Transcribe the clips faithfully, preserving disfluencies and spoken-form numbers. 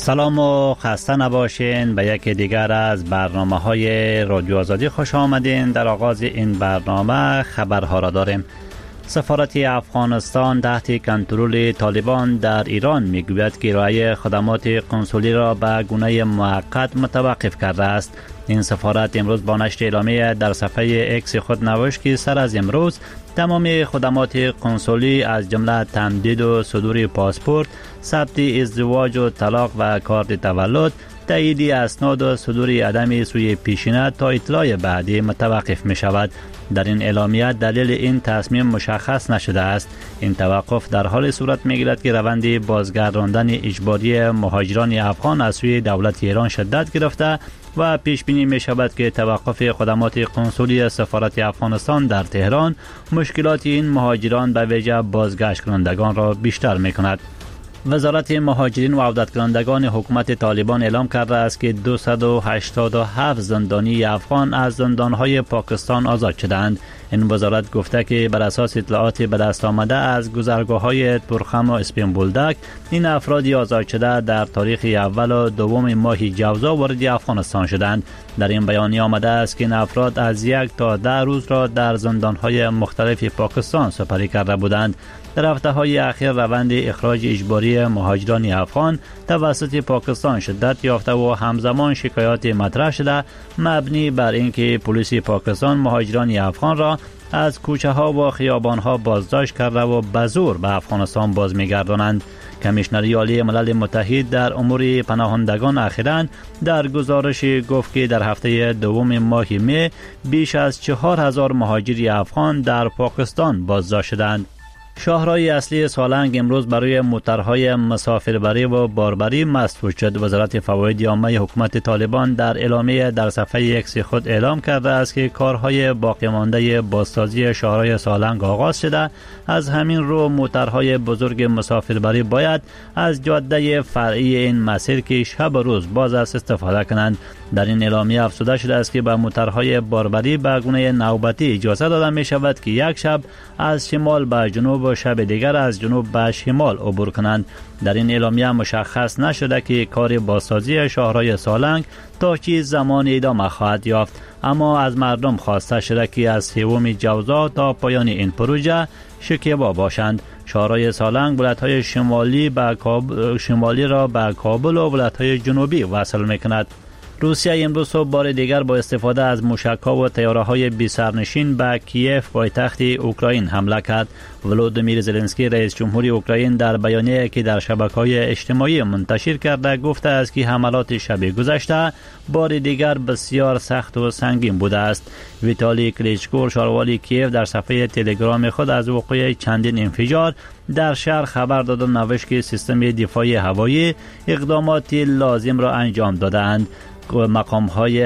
سلام و خسته نباشین. به یکی دیگر از برنامه های رادیو آزادی خوش آمدین. در آغاز این برنامه خبرها را داریم. سفارت افغانستان تحت کنترل طالبان در ایران میگوید که ارائه خدمات کنسولی را به گونه موقت متوقف کرده است. این سفارت امروز با نشر اعلامیه در صفحه اکس خود نوشت که سر از امروز تمام خدمات کنسولی از جمله تمدید و صدور پاسپورت، ثبت ازدواج و طلاق و کارت تولد، تایید اسناد و صدور عدم سوی پیشینه تا اطلاع بعدی متوقف می شود. در این اعلامیه دلیل این تصمیم مشخص نشده است. این توقف در حال صورت می گیرد که روند بازگرداندن اجباری مهاجران افغان از سوی دولت ایران شدت گرفته و پیش بینی می شود که توقف خدمات کنسولی سفارت افغانستان در تهران مشکلات این مهاجران به ویژه بازگشت کنندگان را بیشتر می کند. وزارت مهاجرین و عودت کنندگان حکومت طالبان اعلام کرده است که دویست و هشتاد و هفت زندانی افغان از زندانهای پاکستان آزاد شدند. این وزارت گفته که بر اساس اطلاعات به دست آمده از گذرگاه‌های تورخم و اسپین بولدک، این افرادی آزاد شده در تاریخ اول و دوم ماه جوزا وارد افغانستان شدند. در این بیانیه آمده است که این افراد از یک تا ده روز را در زندانهای مختلف پاکستان سپری کرده بودند. در هفته‌های اخیر روند اخراج اجباری مهاجران افغان توسط پاکستان شدت یافته و همزمان شکایات مطرح شده مبنی بر اینکه پلیس پاکستان مهاجران افغان را از کوچه ها و خیابان ها بازداشت کرده و به زور به افغانستان باز می‌گردانند. کمیشنری عالی ملل متحد در امور پناهندگان اخیراً در گزارش گفت که در هفته دوم ماه می بیش از چهار هزار مهاجر افغان در پاکستان بازداشت شدند. شاهراه اصلی سالنگ امروز برای موترهای مسافربری و باربری مسدود شد. وزارت فواید عامه حکومت طالبان در اعلامیه در صفحه اکس خود اعلام کرده است که کارهای باقی مانده بازسازی شاهراه سالنگ آغاز شده. از همین رو موترهای بزرگ مسافربری باید از جاده فرعی این مسیر که شب و روز باز است استفاده کنند. در این اعلامیه افزوده شده است که به موترهای باربری به گونه نوبتی اجازه داده می شود که یک شب از شمال به جنوب و شب دیگر از جنوب به شمال عبور کنند. در این اعلامیه مشخص نشده که کار بازسازی شاهراه سالنگ تا چه زمان ادامه خواهد یافت، اما از مردم خواسته شده که از سوم جوزا تا پایان این پروژه شکیبا باشند. شاهراه سالنگ ولایت‌های شمالی به کابل شمالی را به کابل و ولایت‌های جنوبی وصل می‌کند. روسیه امروز صبح بار دیگر با استفاده از موشک‌ها و طیاره‌های بی سرنشین به کیف پایتخت اوکراین حمله کرد. ولودیمیر زلنسکی رئیس جمهور اوکراین در بیانیه‌ای که در شبکه‌های اجتماعی منتشر کرده گفته است که حملات شب گذشته بار دیگر بسیار سخت و سنگین بوده است. ویتالی کلیچکو شاروالی کیف در صفحه تلگرام خود از وقوع چندین انفجار در شهر خبر داد و نوشت که سیستم دفاعی هوایی اقدامات لازم را انجام دادند. مقام‌های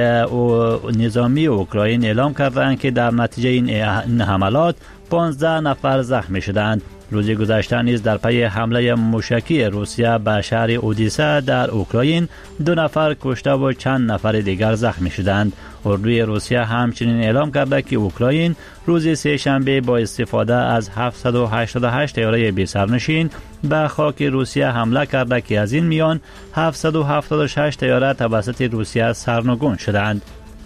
نظامی اوکراین اعلام کردند که در نتیجه این حملات پانزده نفر زخمی شدند. روز گذشته نیز در پی حمله موشکی روسیه به شهر اودیسا در اوکراین دو نفر کشته و چند نفر دیگر زخمی شدند. اردوی روسیه همچنین اعلام کرده که اوکراین روز سه شنبه با استفاده از هفتصد و هشتاد و هشت طیاره بی سرنشین به خاک روسیه حمله کرده که از این میان هفتصد و هفتاد و شش طیاره توسط روسیه سرنگون شدند.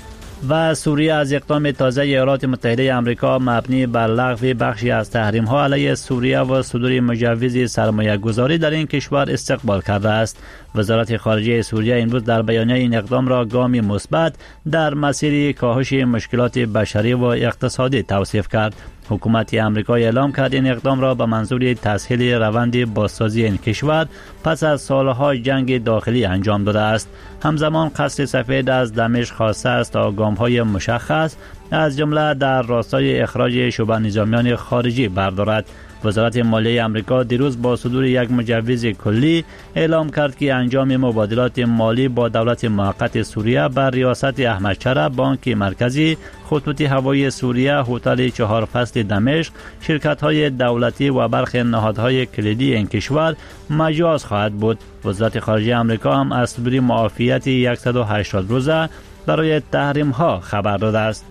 و سوریه از اقدام تازه ایالات متحده آمریکا مبنی بر لغو بخشی از تحریم ها علیه سوریه و صدور مجوز سرمایه گذاری در این کشور استقبال کرده است. وزارت خارجه سوریه امروز در بیانیه این اقدام را گامی مثبت در مسیر کاهش مشکلات بشری و اقتصادی توصیف کرد. حکومت آمریکا اعلام کرد این اقدام را به منظور تسهیل روند بازسازی این کشور پس از سالها جنگ داخلی انجام داده است. همزمان قصر سفید از دمشق خواسته است تا گام‌های مشخص از جمله در راستای اخراج شعبه نظامیان خارجی بردارد. وزارت مالیه آمریکا دیروز با صدور یک مجوز کلی اعلام کرد که انجام مبادلات مالی با دولت موقت سوریه بر ریاست احمد شرع، بانک مرکزی، خطوط هوایی سوریه، هتل چهار فصل دمشق، شرکت‌های دولتی و برخی نهادهای کلیدی این کشور مجاز خواهد بود. وزارت خارجه آمریکا هم از صدور معافیت صد و هشتاد روزه برای تحریم‌ها خبر داده است.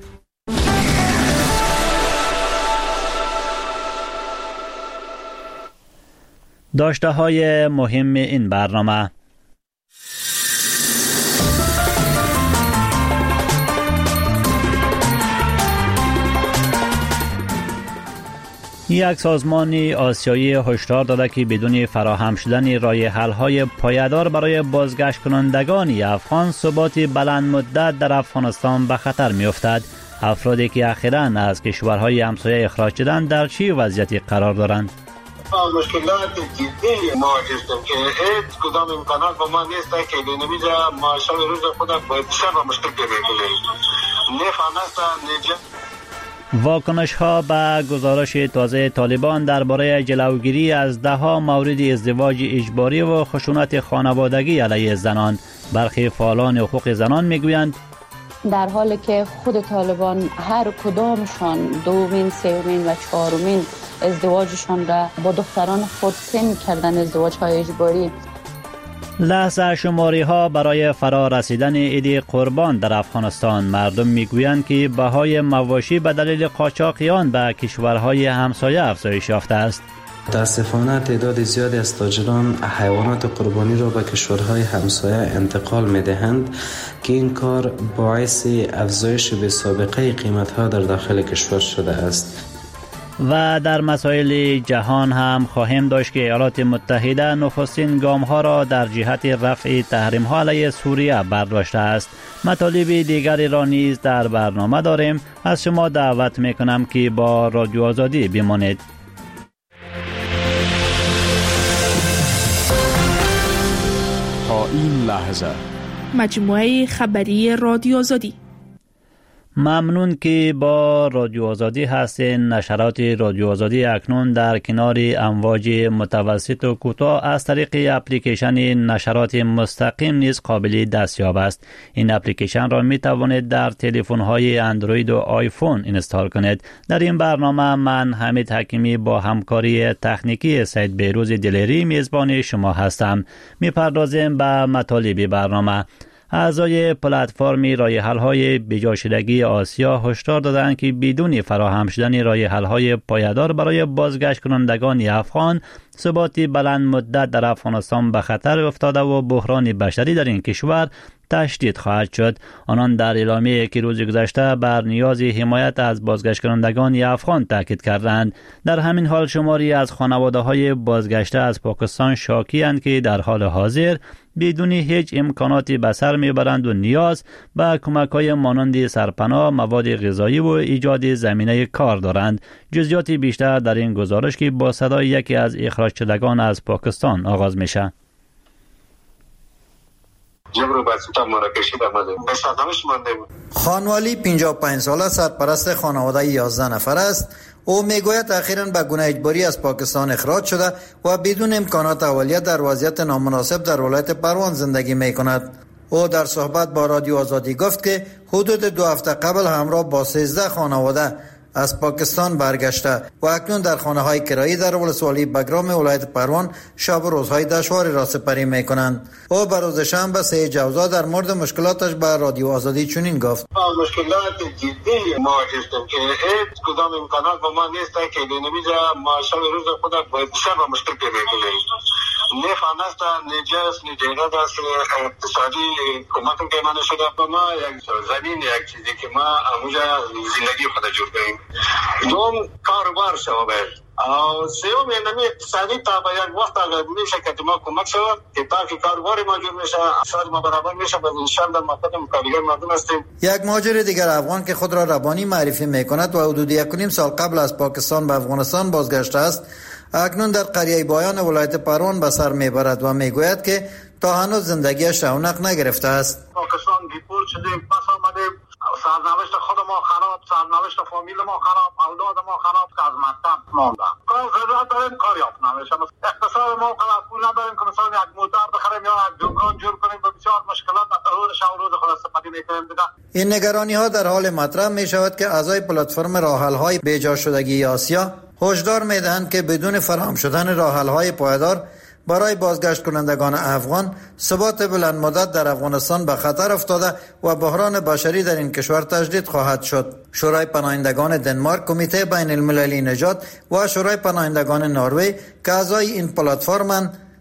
داشته های مهم این برنامه: یک سازمان آسیایی هشدار داده که بدون فراهم شدن راه حل‌های پایدار برای بازگشت کنندگان افغان ثبات بلند مدت در افغانستان به خطر می‌افتد. افرادی که اخیراً از کشورهای همسایه اخراج شدند در چه وضعیتی قرار دارند؟ مشکلات جدی مواجهیم که هیچ کدام امکانات با ما نیست که بنویزه ما شب روز خود باید شب مشکل بگیریم نفهمست نجات. واکنش ها به گزارش تازه طالبان درباره جلوگیری از ده ها مورد ازدواج اجباری و خشونت خانوادگی علیه زنان. برخی فعالان حقوق زنان میگویند در حالی که خود طالبان هر کدامشان دومین، سومین و چهارمین ازدواجشان را با دختران خود سن کردن ازدواج های اجباری. لحظه شماری ها برای فرا رسیدن عید قربان در افغانستان. مردم میگویند که بهای مواشی به دلیل قاچاقیان به کشورهای همسایه افزایش یافته است. متاسفانه تعداد زیادی از تاجران حیوانات قربانی را به کشورهای همسایه انتقال می‌دهند که این کار باعث افزایش بی سابقه قیمت‌ها در داخل کشور شده است. و در مسائل جهان هم خواهیم داشت که ایالات متحده نخستین گام‌ها را در جهت رفع تحریم‌ها علیه سوریه برداشته است. مطالب دیگری را نیز در برنامه داریم. از شما دعوت می‌کنم که با رادیو آزادی بمانید. تا این لحظه مجموعه خبری رادیو آزادی. ممنون که با رادیو آزادی هستین. نشرات رادیو آزادی اکنون در کنار امواج متوسط و کوتاه از طریق اپلیکیشن نشرات مستقیم نیز قابل دستیاب است. این اپلیکیشن را می توانید در تلفن های اندروید و آیفون اینستال کنید. در این برنامه من حمید حکیمی با همکاری تکنیکی سید بیروز دلیری میزبان شما هستم. می پردازیم به مطالب برنامه. اعضای پلتفرم راه حل‌های بجاشدگی آسیا هشدار دادند که بدون فراهم شدن راه حل‌های پایدار برای بازگشت کنندگان افغان ثبات بلند مدت در افغانستان به خطر افتاده و بحران بشری در این کشور تشدید خواهد شد. آنان در اعلامیه‌ای که روز گذشته بر نیاز حمایت از بازگشت کنندگان افغان تاکید کردند. در همین حال شماری از خانواده‌های بازگشته از پاکستان شاکی‌اند که در حال حاضر بدون هیچ امکاناتی به سر میبرند و نیاز به کمک‌های مانند سرپناه، مواد غذایی و ایجاد زمینه کار دارند. جزئیات بیشتر در این گزارش که با صدای یکی از اخراج شدگان از پاکستان آغاز میشه. خانوالی پنجاه و پنج ساله سرپرست خانواده یازده نفر است. او میگوید اخیراً به گونه اجباری از پاکستان اخراج شده و بدون امکانات اولیه در وضعیت نامناسب در ولایت پروان زندگی میکند. او در صحبت با رادیو آزادی گفت که حدود دو هفته قبل همراه با سیزده خانواده از پاکستان برگشته و اکنون در خانه های کرایی در ولسوالی بگرام ولایت پروان شب و روزهای دشواری را سپری می کنند. او به روز شنبه سه جوزا در مورد مشکلاتش به رادیو آزادی چنین گفت: مشکلات جدی مواجهیم که هیچ کدام امکانات با ما نیست که بنویزه ما شب روز خود باید شب مشکل بگیریم نفهمست نجاس نجات است اقتصادی کمک که من شده با ما یک زمین یک چیزی که ما اموجا زندگی خود جور کنیم دوم کاروبار شود او سیوم اینمی اقتصادی تا به یک وقت اگر میشه که ما کمک شود که تا که کاروبار ما جور میشه اقتصاد ما برابر میشه باز انشاءالله ما خود مکالمه مردم هستیم. یک مهاجر دیگر افغان که خود را ربانی معرفی میکند و حدود یک و نیم سال قبل از پاکستان به افغانستان بازگشته است اکنون در قریه بایان ولایت پروان به سر میبرد و میگوید که تا هنوز زندگیش رونق نگرفته است. پاکستان دیپورت شدیم، پس آمدیم، سرنوشت خود ما خراب، سرنوشت فامیل ما خراب، اولاد ما خراب که از مکتب ماندن. کار ضرورت داریم کار یافت نمیشه. اقتصاد ما خلاص پول نداریم که مثلا یک موتر بخریم یا یک دکان جور کنیم و بسیار مشکلات روز شب روز خود استفاده میکنیم دیگه. این نگرانی ها در حال مطرح می شود که اعضای پلتفرم راه حل های بیجا شدگی آسیا هشدار میدهند که بدون فراهم شدن راه حل های پایدار برای بازگشت کنندگان افغان ثبات بلند مدت در افغانستان به خطر افتاده و بحران بشری در این کشور تجدید خواهد شد. شورای پناهندگان دنمارک، کمیته بین المللی نجات و شورای پناهندگان نروژ که اعضای این پلتفرمند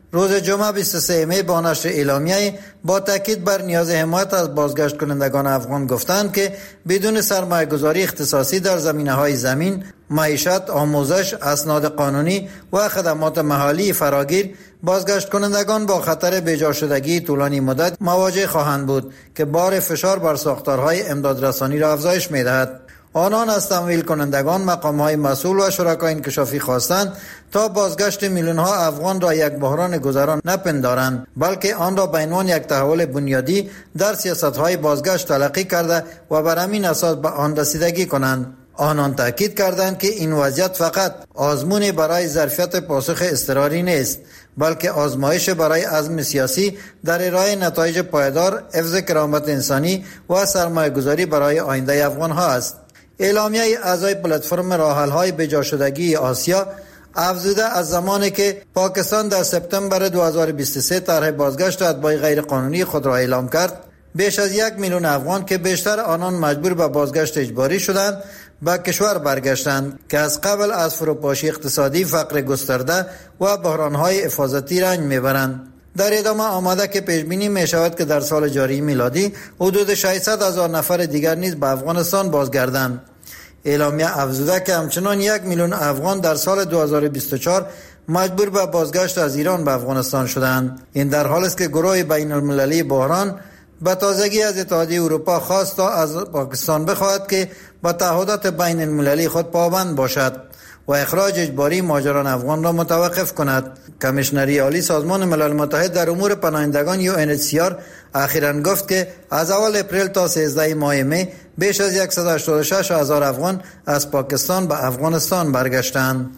روز جمعه بیست و سه می با نشر اعلامیه با تاکید بر نیاز حمایت از بازگشت کنندگان افغان گفتند که بدون سرمایه گذاری اختصاصی در زمینه های زمین، معیشت، آموزش، اسناد قانونی و خدمات محلی فراگیر، بازگشت کنندگان با خطر بیجا شدگی طولانی مدت مواجه خواهند بود که بار فشار بر ساختارهای امدادرسانی را افزایش می‌دهد. آنان از تمویل کنندگان، مقام‌های مسئول و شرکای انکشافی خواستند تا بازگشت میلیون‌ها افغان را یک بحران گذران نپندارند، بلکه آن را به عنوان یک تحول بنیادی در سیاست‌های بازگشت تلقی کرده و بر همین اساس به آن رسیدگی کنند. آنان تاکید کردند که این وضعیت فقط آزمون برای ظرفیت پاسخ اضطراری نیست، بلکه آزمایش برای عزم سیاسی در ارائه نتایج پایدار، حفظ کرامت انسانی و سرمایه‌گذاری برای آینده افغان‌ها است. اعلامیه اعضای پلتفرم راه‌حل‌های بیجا شدگی آسیا افزوده از زمانی که پاکستان در سپتامبر دو هزار و بیست و سه طرح بازگشت اتباع غیرقانونی خود را اعلام کرد، بیش از یک میلیون افغان که بیشتر آنان مجبور به بازگشت اجباری شدند به کشور برگشتند که از قبل از فروپاشی اقتصادی، فقر گسترده و بحران‌های حفاظتی رنج میبرند. در ادامه آمده که پیش بینی می شود که در سال جاری میلادی حدود ششصد هزار نفر دیگر نیز به افغانستان بازگردند. اعلامیه افزوده که همچنان یک میلیون افغان در سال دو هزار و بیست و چهار مجبور به بازگشت از ایران به افغانستان شدند. این در حالی است که گروه بین المللی بحران به تازگی از اتحادیه اروپا خواست تا از پاکستان بخواهد که به تعهدات بین المللی خود پابند باشد و اخراج اجباری مهاجران افغان را متوقف کند. کمیشنری عالی سازمان ملل متحد در امور پناهندگان یو ان اچ سی آر اخیراً گفت که از اول اپریل تا سیزده ماه می بیش از صد و هشتاد و شش هزار افغان از پاکستان به افغانستان برگشتند.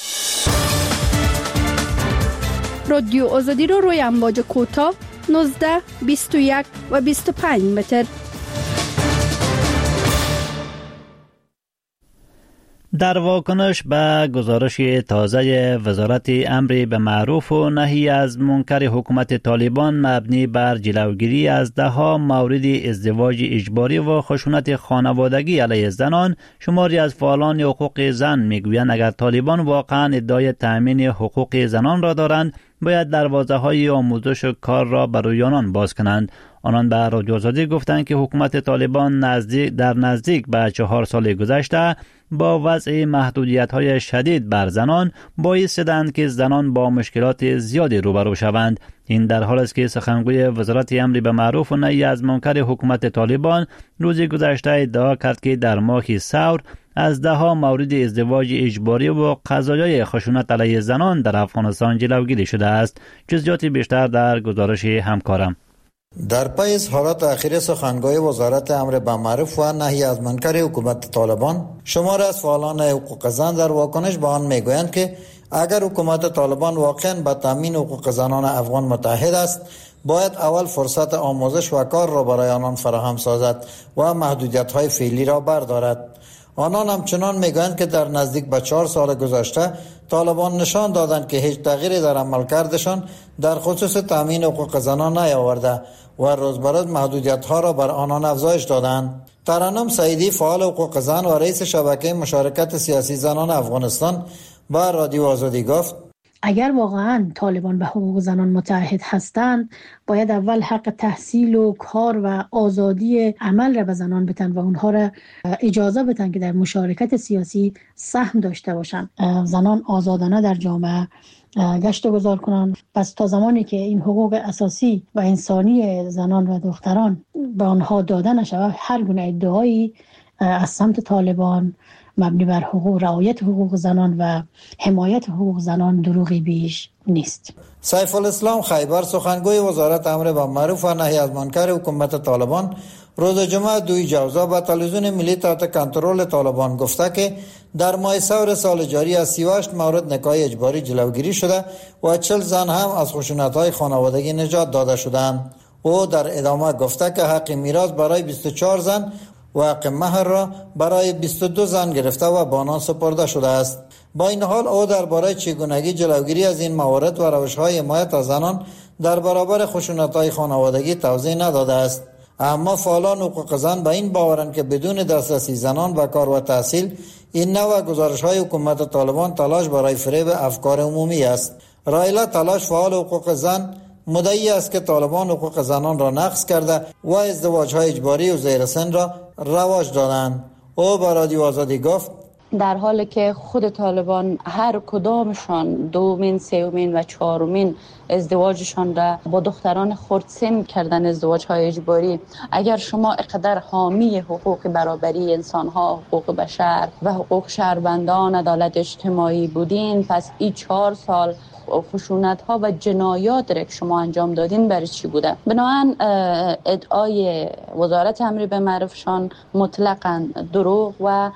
رادیو آزادی رو روی امواج کوتاه نوزده، بیست و یک و بیست و پنج متر. در واکنش به گزارش تازه وزارت امر به معروف و نهی از منکر حکومت طالبان مبنی بر جلوگیری از دهها مورد ازدواج اجباری و خشونت خانوادگی علیه زنان، شماری از فعالان حقوق زن میگویند اگر طالبان واقعا ادعای تأمین حقوق زنان را دارند، باید دروازه‌های آموزش و کار را برای آنان باز کنند. آنان به رادیو آزادی گفتند که حکومت طالبان نزدیک در نزدیک به چهار سال گذشته با وضع محدودیت‌های شدید بر زنان باعث شدند که زنان با مشکلات زیادی روبرو شوند. این در حالی است که سخنگوی وزارت امر به معروف و نهی از منکر حکومت طالبان روز گذشته ادعا کرد که در ماه ثور از دهها مورد ازدواج اجباری و قضایای خشونت علیه زنان در افغانستان جلوگیری شده است. جزئیات بیشتر در گزارش همکارم. در پی اظهارات اخیر سخنگوی وزارت امر به معروف و نهی از منکر حکومت طالبان، شمار از فعالان حقوق زن در واکنش به آن میگویند که اگر حکومت طالبان واقعا به تامین حقوق زنان افغان متحد است، باید اول فرصت آموزش و کار را برای آنان فراهم سازد و محدودیت‌های فعلی را بردارد. آنان همچنان میگویند که در نزدیک به چهار سال گذشته طالبان نشان دادند که هیچ تغییری در عملکردشان در خصوص تامین حقوق زنان نیاورده و روز به روز محدودیت‌ها را بر آنان افزایش دادند. ترنم سعیدی، فعال حقوق زن و رئیس شبکه مشارکت سیاسی زنان افغانستان، با رادیو آزادی گفت اگر واقعا طالبان به حقوق زنان متعهد هستند، باید اول حق تحصیل و کار و آزادی عمل را به زنان بدن و اونها را اجازه بدن که در مشارکت سیاسی سهم داشته باشند. زنان آزادانه در جامعه گشت و گذار کنند. پس تا زمانی که این حقوق اساسی و انسانی زنان و دختران به آنها داده نشود، هر گونه ادعایی از سمت طالبان مبنی بر حقوق رعایت حقوق زنان و حمایت حقوق زنان دروغی بیش نیست. سیف الاسلام خیبر، سخنگوی وزارت امر به معروف و نهی از منکر حکومت طالبان، روز جمعه دوی جوزا به تلویزیون ملی تحت کنترل طالبان گفته که در ماه ثور سال جاری از سی و هشت مورد نکاح اجباری جلوگیری شده و چهل زن هم از خشونت‌های خانوادگی نجات داده شدند. او در ادامه گفته که حق میراث برای بیست و چهار زن و حق مهر را برای بیست و دو زن گرفته و به آنان سپرده شده است. با این حال او درباره چگونگی جلوگیری از این موارد و روش‌های حمایت از زنان در برابر خشونت‌های خانوادگی توضیح نداده است. اما فعالان حقوق زن به این باورند که بدون دسترسی زنان به کار و تحصیل، این نوع گزارش‌های حکومت طالبان تلاش برای فریب افکار عمومی است. رایلا تلاش، فعال حقوق زن، مدعی است که طالبان حقوق زنان را نقض کرده و ازدواج‌های اجباری و زیر سن را رواج دادند. او با رادیو آزادی گفت در حالی که خود طالبان هر کدامشان دومین، سومین و چهارمین ازدواجشان را با دختران خردسن کردن، ازدواج‌های اجباری، اگر شما اقدر حامی حقوق برابری انسان‌ها، حقوق بشر و حقوق شهروندان، عدالت اجتماعی بودین، پس این چهار سال خشونت ها و جنایات را که شما انجام دادین برای چی بوده؟ بنابراین ادعای وزارت امر به معروفشان مطلقاً دروغ و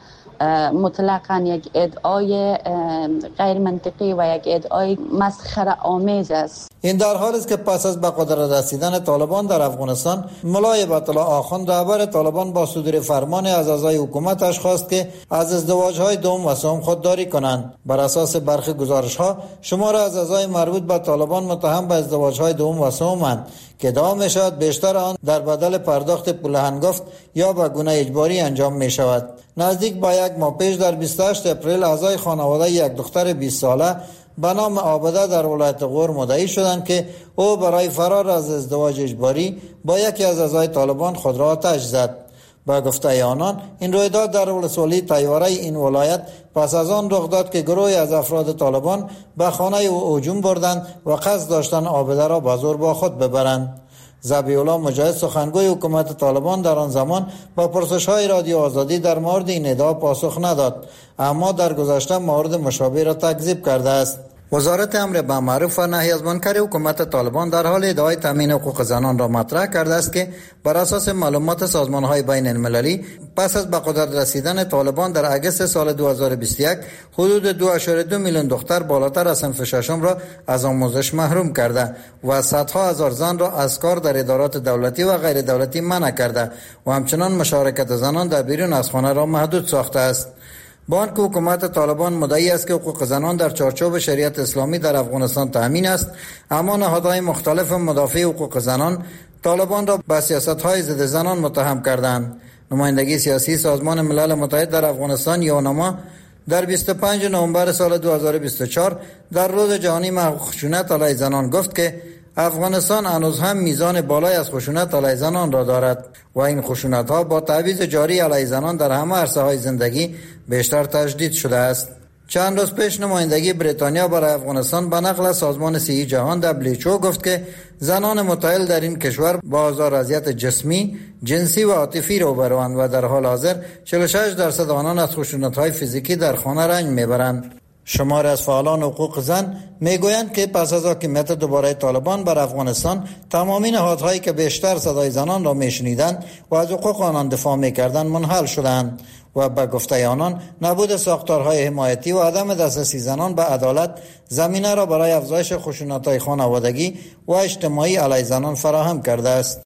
مطلقاً یک ادعای غیر منطقی و یک ادعای مسخره آمیز است. این در حالی است که پس از به قدرت رسیدن طالبان در افغانستان، مولای بیت‌الله آخوند رهبر طالبان با صدور فرمان از اعضای حکومتش خواست که از ازدواج‌های دوم و سوم خودداری کنند. بر اساس برخی گزارش‌ها، شمار از اعضای مربوط به طالبان متهم به ازدواج‌های دوم و سومند که ادعا می‌شود بیشتر آن در بدل پرداخت پول هنگفت یا به گونه اجباری انجام می‌شود. نزدیک به یک ماه پیش در بیست و هشتم اپریل اعضای خانواده یک دختر بیست ساله به نام عابده در ولایت غور مدعی شدند که او برای فرار از ازدواج اجباری با یکی از اعضای طالبان خود را آتش زد. با گفته آنان، این رویداد در ولسوالی تیوره این ولایت پس از آن رخ داد که گروهی از افراد طالبان به خانه او هجوم بردند و قصد داشتند عابده را به زور با خود ببرند. ذبیح‌الله مجاهد، سخنگوی حکومت طالبان، در آن زمان با پرسش‌های رادیو آزادی در مورد این ادعا پاسخ نداد، اما در گذشته مورد مشابه را تکذیب کرده است. وزارت امر به معروف و نهی از منکر حکومت طالبان در حال ادعای تامین حقوق زنان را مطرح کرده است که بر اساس معلومات سازمان‌های بین المللی پس از به قدرت رسیدن طالبان در اگست سال دو هزار و بیست و یک حدود دو ممیز دو میلیون دختر بالاتر از صنف ششم را از آموزش محروم کرده و صدها هزار زن را از کار در ادارات دولتی و غیر دولتی منع کرده و همچنان مشارکت زنان در بیرون از خانه را محدود ساخته است. با آنکه حکومت طالبان مدعی است که حقوق زنان در چارچوب شریعت اسلامی در افغانستان تأمین است، اما نهادهای مختلف مدافع حقوق زنان طالبان را به سیاست‌های ضد زنان متهم کردند. نمایندگی سیاسی سازمان ملل متحد در افغانستان یونما در بیست و پنجم نوامبر سال دو هزار و بیست و چهار در روز جهانی محو خشونت علیه زنان گفت که افغانستان هنوز هم میزان بالایی از خشونت علیه زنان را دارد و این خشونت‌ها با تعویض جاری علیه زنان در همه عرصه‌های زندگی بیشتر تشدید شده است. چند روز پیش نمایندگی بریتانیا برای افغانستان به نقل سازمان صحی جهان دبلیو اچ او گفت که زنان متعهل در این کشور با آزار و اذیت جسمی، جنسی و عاطفی روبروند و در حال حاضر چهل و شش درصد آنان از خشونت‌های فیزیکی در خانه رنج میبرند. شمار از فعالان حقوق زن میگویند که پس از حاکمیت دوباره طالبان بر افغانستان، تمامی نهادهایی که بیشتر صدای زنان را میشنیدند و از حقوق آنان دفاع میکردند منحل شدند و به گفته آنان نبود ساختارهای حمایتی و عدم دسترسی زنان به عدالت زمینه را برای افزایش خشونت‌های خانوادگی و اجتماعی علیه زنان فراهم کرده است.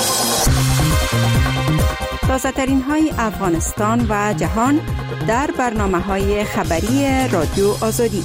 تازه‌ترین های افغانستان و جهان در برنامه‌های خبری رادیو آزادی.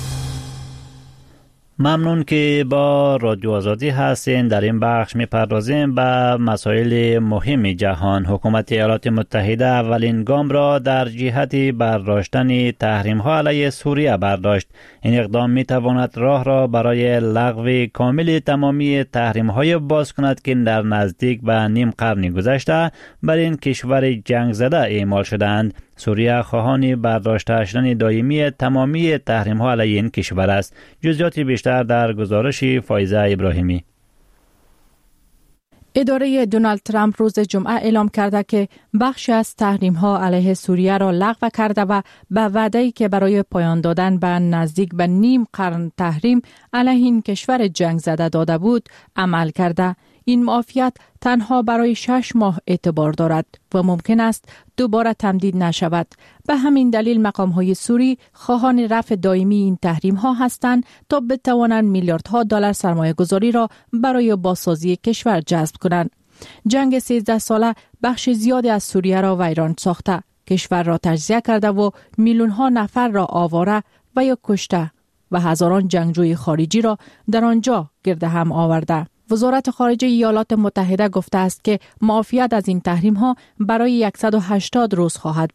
ممنون که با رادیو آزادی هستین. در این بخش می‌پردازیم به مسائل مهم جهان. حکومت ایالات متحده اولین گام را در جهت برداشتن تحریم‌ها علیه سوریه برداشت. این اقدام می‌تواند راه را برای لغو کامل تمامی تحریم‌های باز کند که در نزدیک به نیم قرن گذشته بر این کشور جنگ زده اعمال شدند. سوریه خواهان برداشته شدن دائمی تمامی تحریم‌ها علیه این کشور است. جزئیات بیشتر در گزارش فایزه ابراهیمی. اداره دونالد ترامپ روز جمعه اعلام کرده که بخشی از تحریم‌ها علیه سوریه را لغو کرده و به وعده‌ای که برای پایان دادن به نزدیک به نیم قرن تحریم علیه این کشور جنگ زده داده بود عمل کرده. این معافیت تنها برای شش ماه اعتبار دارد و ممکن است دوباره تمدید نشود. به همین دلیل مقام‌های سوری خواهان رفع دائمی این تحریم‌ها هستند تا بتوانند میلیاردها دلار سرمایه گذاری را برای بازسازی کشور جذب کنند. جنگ سیزده ساله بخش زیادی از سوریه را ویران ساخته، کشور را تجزیه کرده و میلیون‌ها نفر را آواره و یا کشته و هزاران جنگجوی خارجی را در آنجا گرد هم آورده. وزارت خارجه ایالات متحده گفته است که معافیت از این تحریم ها برای صد و هشتاد روز خواهد بود.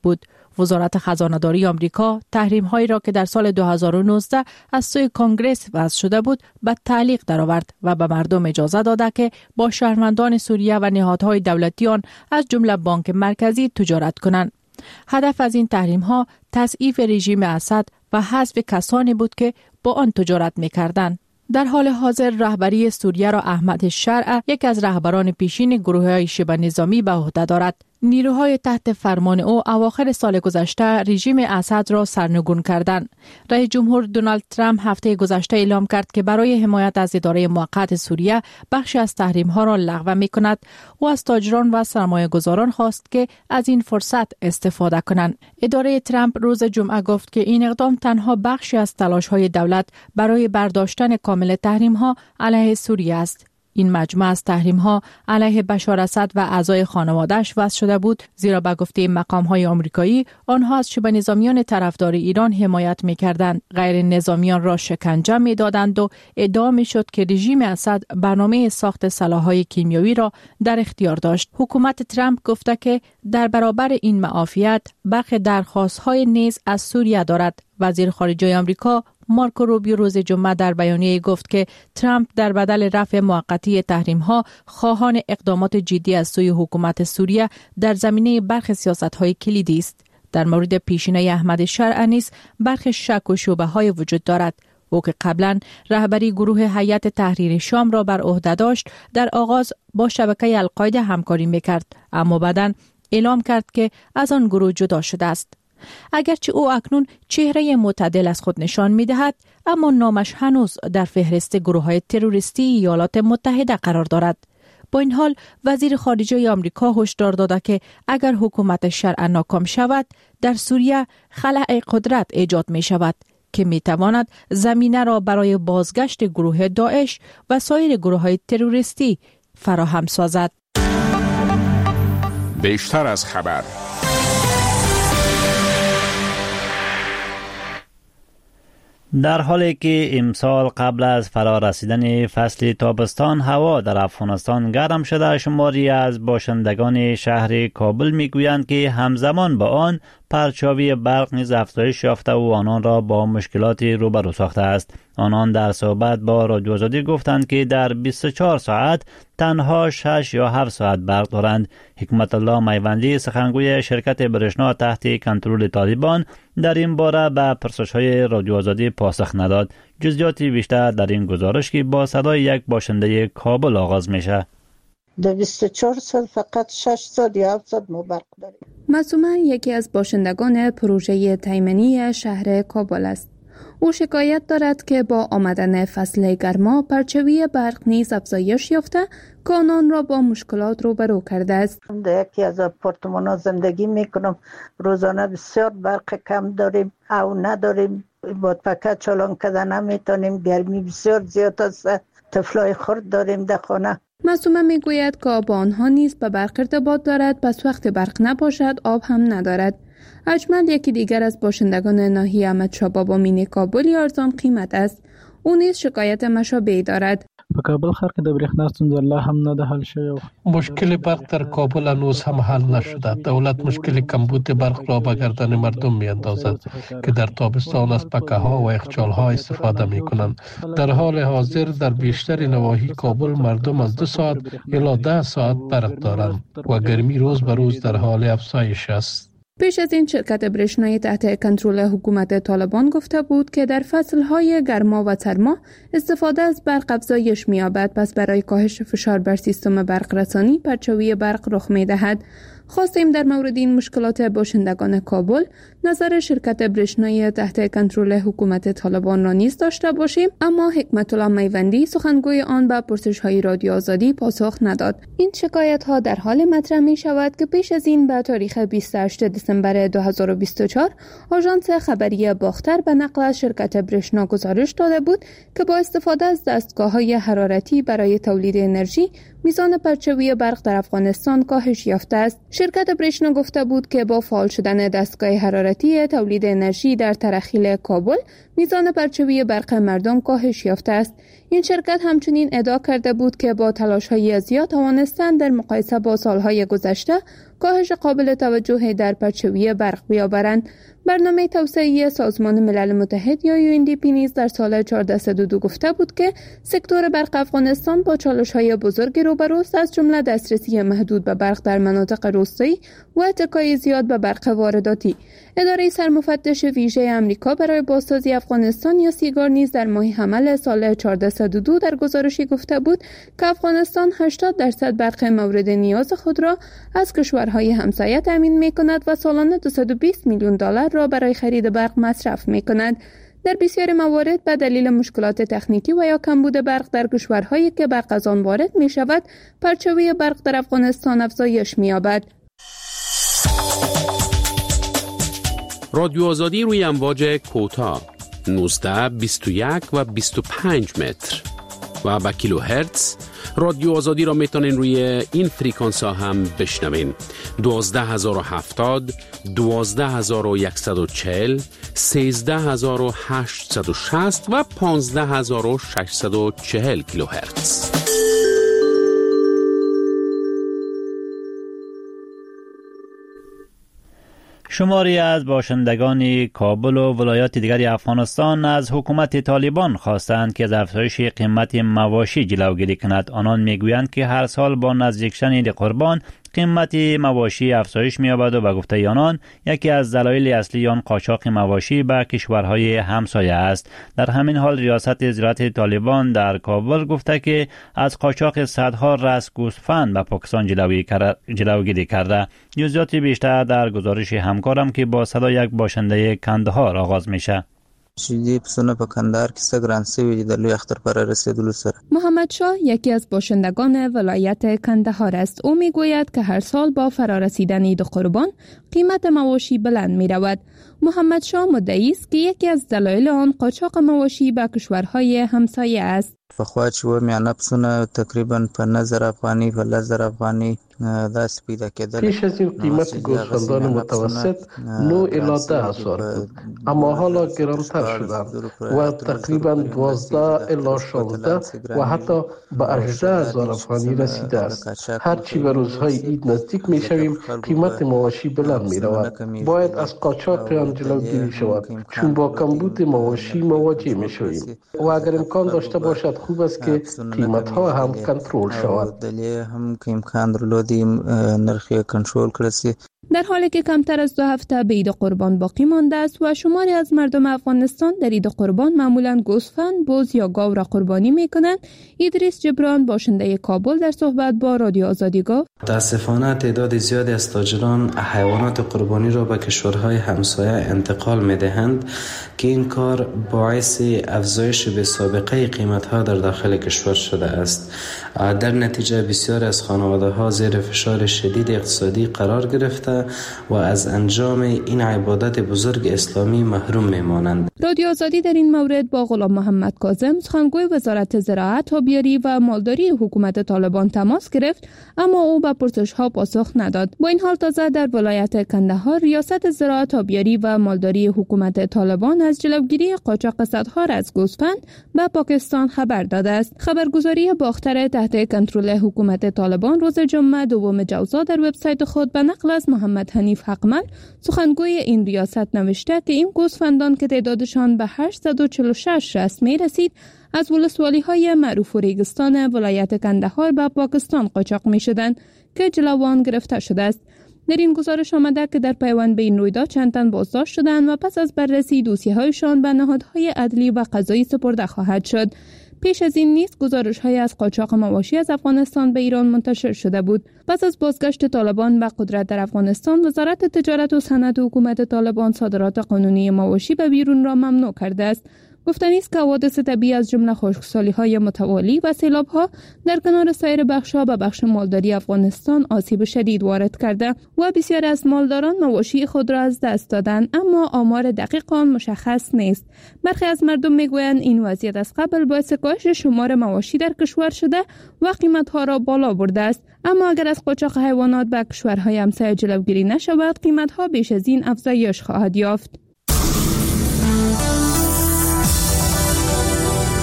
وزارت خزانه‌داری آمریکا تحریم‌هایی را که در سال دو هزار و نوزده از سوی کنگره وضع شده بود به تعلیق درآورد و به مردم اجازه داده که با شهروندان سوریه و نهادهای دولتی آن از جمله بانک مرکزی تجارت کنند. هدف از این تحریم‌ها تضعیف رژیم اسد و حذف کسانی بود که با آن تجارت می‌کردند. در حال حاضر رهبری سوریه را احمد شرع، یک از رهبران پیشین گروه‌های شبه نظامی به عهده دارد. نیروهای تحت فرمان او اواخر سال گذشته رژیم اسد را سرنگون کردند. رئیس جمهور دونالد ترامپ هفته گذشته اعلام کرد که برای حمایت از اداره موقت سوریه بخشی از تحریم‌ها را لغو می‌کند. او از تاجران و سرمایه‌گذاران خواست که از این فرصت استفاده کنند. اداره ترامپ روز جمعه گفت که این اقدام تنها بخشی از تلاش‌های دولت برای برداشتن کامل تحریم‌ها علیه سوریه است. این مجموعه از تحریم‌ها علیه بشار اسد و اعضای خانواده‌اش وضع شده بود، زیرا به گفته مقام‌های آمریکایی آنها از شبه نظامیان طرفدار ایران حمایت می‌کردند، غیر نظامیان را شکنجه می‌دادند و ادعا می‌شد که رژیم اسد برنامه ساخت سلاح‌های کیمیایی را در اختیار داشت. حکومت ترامپ گفته که در برابر این معافیت برخی درخواست‌های نیز از سوریه دارد. وزیر خارجه آمریکا مارکو روبیو روز جمعه در بیانیه گفت که ترامپ در بدل رفع موقتی تحریم‌ها خواهان اقدامات جدی از سوی حکومت سوریه در زمینه برخی سیاست‌های کلیدی است. در مورد پیشینه احمد شرع نیز برخی شک و شبهه‌های وجود دارد. او که قبلا رهبری گروه هیئت تحریر شام را بر عهده داشت، در آغاز با شبکه القاعده همکاری می‌کرد، اما بعداً اعلام کرد که از آن گروه جدا شده است. اگرچه او اکنون چهره معتدل از خود نشان می‌دهد، اما نامش هنوز در فهرست گروه‌های تروریستی ایالات متحده قرار دارد. با این حال وزیر خارجه آمریکا هشدار داده که اگر حکومت شرع ناکام شود، در سوریه خلأ قدرت ایجاد می شود که می تواند زمینه را برای بازگشت گروه داعش و سایر گروه‌های تروریستی فراهم سازد. بیشتر از خبر. در حالی که امسال قبل از فرا رسیدن فصل تابستان هوا در افغانستان گرم شده، شماری از باشندگان شهر کابل میگویند که همزمان با آن پرچاوی برق نیز افزایش یافته و آنان را با مشکلاتی روبرو ساخته است. آنان در صحبت با رادیو آزادی گفتند که در بیست و چهار ساعت تنها شش یا هفت ساعت برق دارند. حکمت الله میوندی، سخنگوی شرکت برشنا تحت کنترل طالبان، در این باره به پرسش‌های رادیو آزادی پاسخ نداد. جزئیاتی بیشتر در این گزارش که با صدای یک باشنده کابل آغاز میشه. در بیست و چهار سال فقط شش ساعت یا هفت ساعت ما برق داریم. معصومه یکی از باشندگان پروژه تیمنی شهر کابل است. او شکایت دارد که با آمدن فصل گرما پرچاوی برق نیز افزایش یافته که آنان را با مشکلات روبرو کرده است. در یکی از آپارتمان‌ها زندگی میکنم، روزانه بسیار برق کم داریم او نداریم، با فقط چالان کردن نمیتونیم، گرمی بسیار زیاد است، طفلای خرد داریم در خانه. معصومه میگوید که با آنها نیز به برق ارتباط دارد، پس وقت برق نباشد آب هم ندارد. اجمل یکی دیگر از باشندگان ناحیه احمد شاه بابا مینی کابل ارزان قیمت است. او نیز شکایت مشابهی دارد. په کابل ښار کې د برېښنا ستونزه لا هم نه ده حل شوې. مشکل برق در کابل هنوز هم حل نشده. دولت مشکل کمبود برق را به گردن مردم میاندازد که در تابستان از پکه ها و یخچال ها استفاده می کنند. در حال حاضر در بیشتر نواحی کابل مردم از دو ساعت الی ده ساعت برق دارند و گرمی روز به روز در حال افزایش است. پیش از این شرکت برشنایی تحت کنترل حکومت طالبان گفته بود که در فصلهای گرما و سرما استفاده از برق افزایش می‌یابد، پس برای کاهش فشار بر سیستم برق رسانی پرچاوی برق رخ می‌دهد. خواستیم در مورد این مشکلات باشندگان کابل نظر شرکت برشنایی تحت کنترل حکومت طالبان را نیز داشته باشیم، اما حکمت الله میوندی سخنگوی آن به پرسش‌های رادیو آزادی پاسخ نداد. این شکایت‌ها در حال مطرح می‌شود که پیش از این به تاریخ بیست و هشتم دسامبر دو هزار و بیست و چهار آژانس خبری باختر به نقل از شرکت برشنا گزارش داده بود که با استفاده از دستگاه‌های حرارتی برای تولید انرژی میزان پرچاوی برق در افغانستان کاهش یافته است. شرکت برشنا گفته بود که با فعال شدن دستگاه حرارتی تولید انرژی در ترخیل کابل میزان پرچاوی برق مردم کاهش یافته است. این شرکت همچنین ادعا کرده بود که با تلاش‌های زیاد توانستند در مقایسه با سالهای گذشته کاهش قابل توجهی در پرچوی برق بیاورند. برنامه توسعه سازمان ملل متحد یا یو ان دی پی نیز در سال هزار و چهارصد و صد و دو گفته بود که سکتور برق افغانستان با چالش‌های بزرگی روبروست، از جمله دسترسی محدود به برق در مناطق روستایی و اتکای زیاد به برق وارداتی. اداره سرمفتش ویژه آمریکا برای بازسازی افغانستان یا سیگار نیز در ماه حمل سال هزار و چهارصد و صد و دو در گزارشی گفته بود که افغانستان هشتاد درصد برق مورد نیاز خود را از کشورهای همسایه تامین می‌کند و سالانه دویست و بیست میلیون دلار را برای خرید برق مصرف می‌کند. در بسیاری موارد به دلیل مشکلات تکنیکی و یا کمبود برق در کشورهایی که برق از آن وارد می‌شود، پرچوی برق در افغانستان افزایش می‌یابد. رادیو آزادی روی امواج کوتاه نوزده، بیست و یک و بیست و پنج متر و با کیلو هرتز. رادیو آزادی را میتونین روی این فریکانس ها هم بشنوین: دوازده هزار و هفتاد، دوازده هزار و صد و چهل، سیزده هزار و هشتصد و شصت و پانزده هزار و ششصد و چهل کیلو هرتز. شماری از باشندگان کابل و ولایات دیگری افغانستان از حکومت طالبان خواستند که از افزایش قیمت مواشی جلوگیری کند. آنان میگویند که هر سال با نزدیک شدن عید قربان قیمت مواشی افزایش می‌یابد و به گفته آنان یکی از دلایل اصلی آن قاچاق مواشی به کشورهای همسایه است. در همین حال ریاست زراعت طالبان در کابل گفته که از قاچاق صدها رأس گوسفند به پاکستان جلوگیری کرده. جزئیات بیشتر در گزارش همکارم که با صدای یک باشنده کندهار آغاز میشه. شیدی پسونه په کندهار کې سګران سوي د لوی اختر پر رسیدلو سره. محمد شاه یکی از باشندگان ولایت کندهار است. او میگوید که هر سال با فرارسیدن عید قربان قیمت مواشی بلند می رود. محمد شاه مدعی است که یکی از دلایل آن قاچاق مواشی به کشورهای همسایه است. فخوا چې و میانه پسونه تقریبا په نظر افغانی و لزر افغانی دست پیدا کردن. پیش از این قیمت گوسفندان متوسط نه الی ده هزار بود، اما حالا گرانتر شدند و تقریبا دوازده الی شانزده و حتی به هجده هزار افغانی رسیده است. هرچی به روزهای عید نزدیک می شویم قیمت مواشی بلند می رود. باید از قاچاق آن جلوگیری شود، چون با کمبود مواشی مواجه می شویم و اگر امکان داشته باشد خوب است که قیمت ها هم کنترل شود. نرخی کنترل کړي. در حالی که کمتر از دو هفته به عید قربان باقی مانده است و شماری از مردم افغانستان در عید قربان معمولاً گوسفند، بز یا گاو را قربانی می‌کنند، ادریس جبران باشنده کابل در صحبت با رادیو آزادی گفت: متاسفانه تعداد زیادی از تاجران حیوانات قربانی را به کشورهای همسایه انتقال می‌دهند که این کار باعث افزایش به سابقه قیمت‌ها در داخل کشور شده است. در نتیجه بسیار از خانواده‌ها زیر فشار شدید اقتصادی قرار گرفته و از انجام این عبادت بزرگ اسلامی محروم میمانند. رادیو آزادی در این مورد با غلام محمد کاظم، سخنگوی وزارت زراعت، آبیاری و مالداری حکومت طالبان تماس گرفت، اما او به پرسش‌ها پاسخ نداد. با این حال تازه در ولایت کندهار ریاست زراعت، آبیاری و مالداری حکومت طالبان از جلوگیری قاچاق صدها از گوسفند به پاکستان خبر داده است. خبرگزاری باختر تحت کنترل حکومت طالبان روز جمعه دوم جوزا در وبسایت خود به نقل از محمد حنیف حقمل، سخنگوی این ریاست، نوشته که این گوسفندان که تعدادشان به هشتصد و چهل و شش رأس می رسید از ولسوالی‌های معروف و ریگستان ولایت کندهار به پاکستان قاچاق می شدند که جلوان گرفته شده است. در این گزارش آمده که در پیوند به این رویداد چند تن بازداشت شدند و پس از بررسی دوسیه‌هایشان به نهادهای عدلی و قضایی سپرده خواهد شد. پیش از این نیز گزارش‌های از قاچاق مواشی از افغانستان به ایران منتشر شده بود. پس از بازگشت طالبان به قدرت در افغانستان، وزارت تجارت و صنعت حکومت طالبان صادرات قانونی مواشی به بیرون را ممنوع کرده است. گفتنی است که حوادث طبیعی از جمله خشکسالی‌های متوالی و سیلاب‌ها در کنار سایر بخش‌ها به بخش مالداری افغانستان آسیب شدید وارد کرده و بسیاری از مالداران مواشی خود را از دست دادند، اما آمار دقیق آن مشخص نیست. برخی از مردم می‌گویند این وضعیت از قبل باعث کاهش شمار مواشی در کشور شده و قیمت‌ها را بالا برده است، اما اگر از قاچاق حیوانات به کشورهای همسایه جلوگیری نشود، قیمت‌ها بیش از این افزایش خواهد یافت.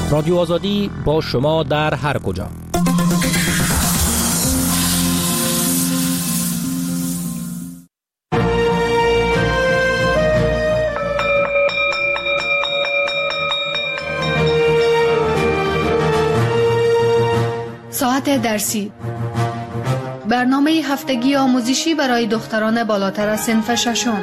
رادیو آزادی با شما در هر کجا. ساعت درسی، برنامه هفتگی آموزشی برای دختران بالاتر از صنف ششم.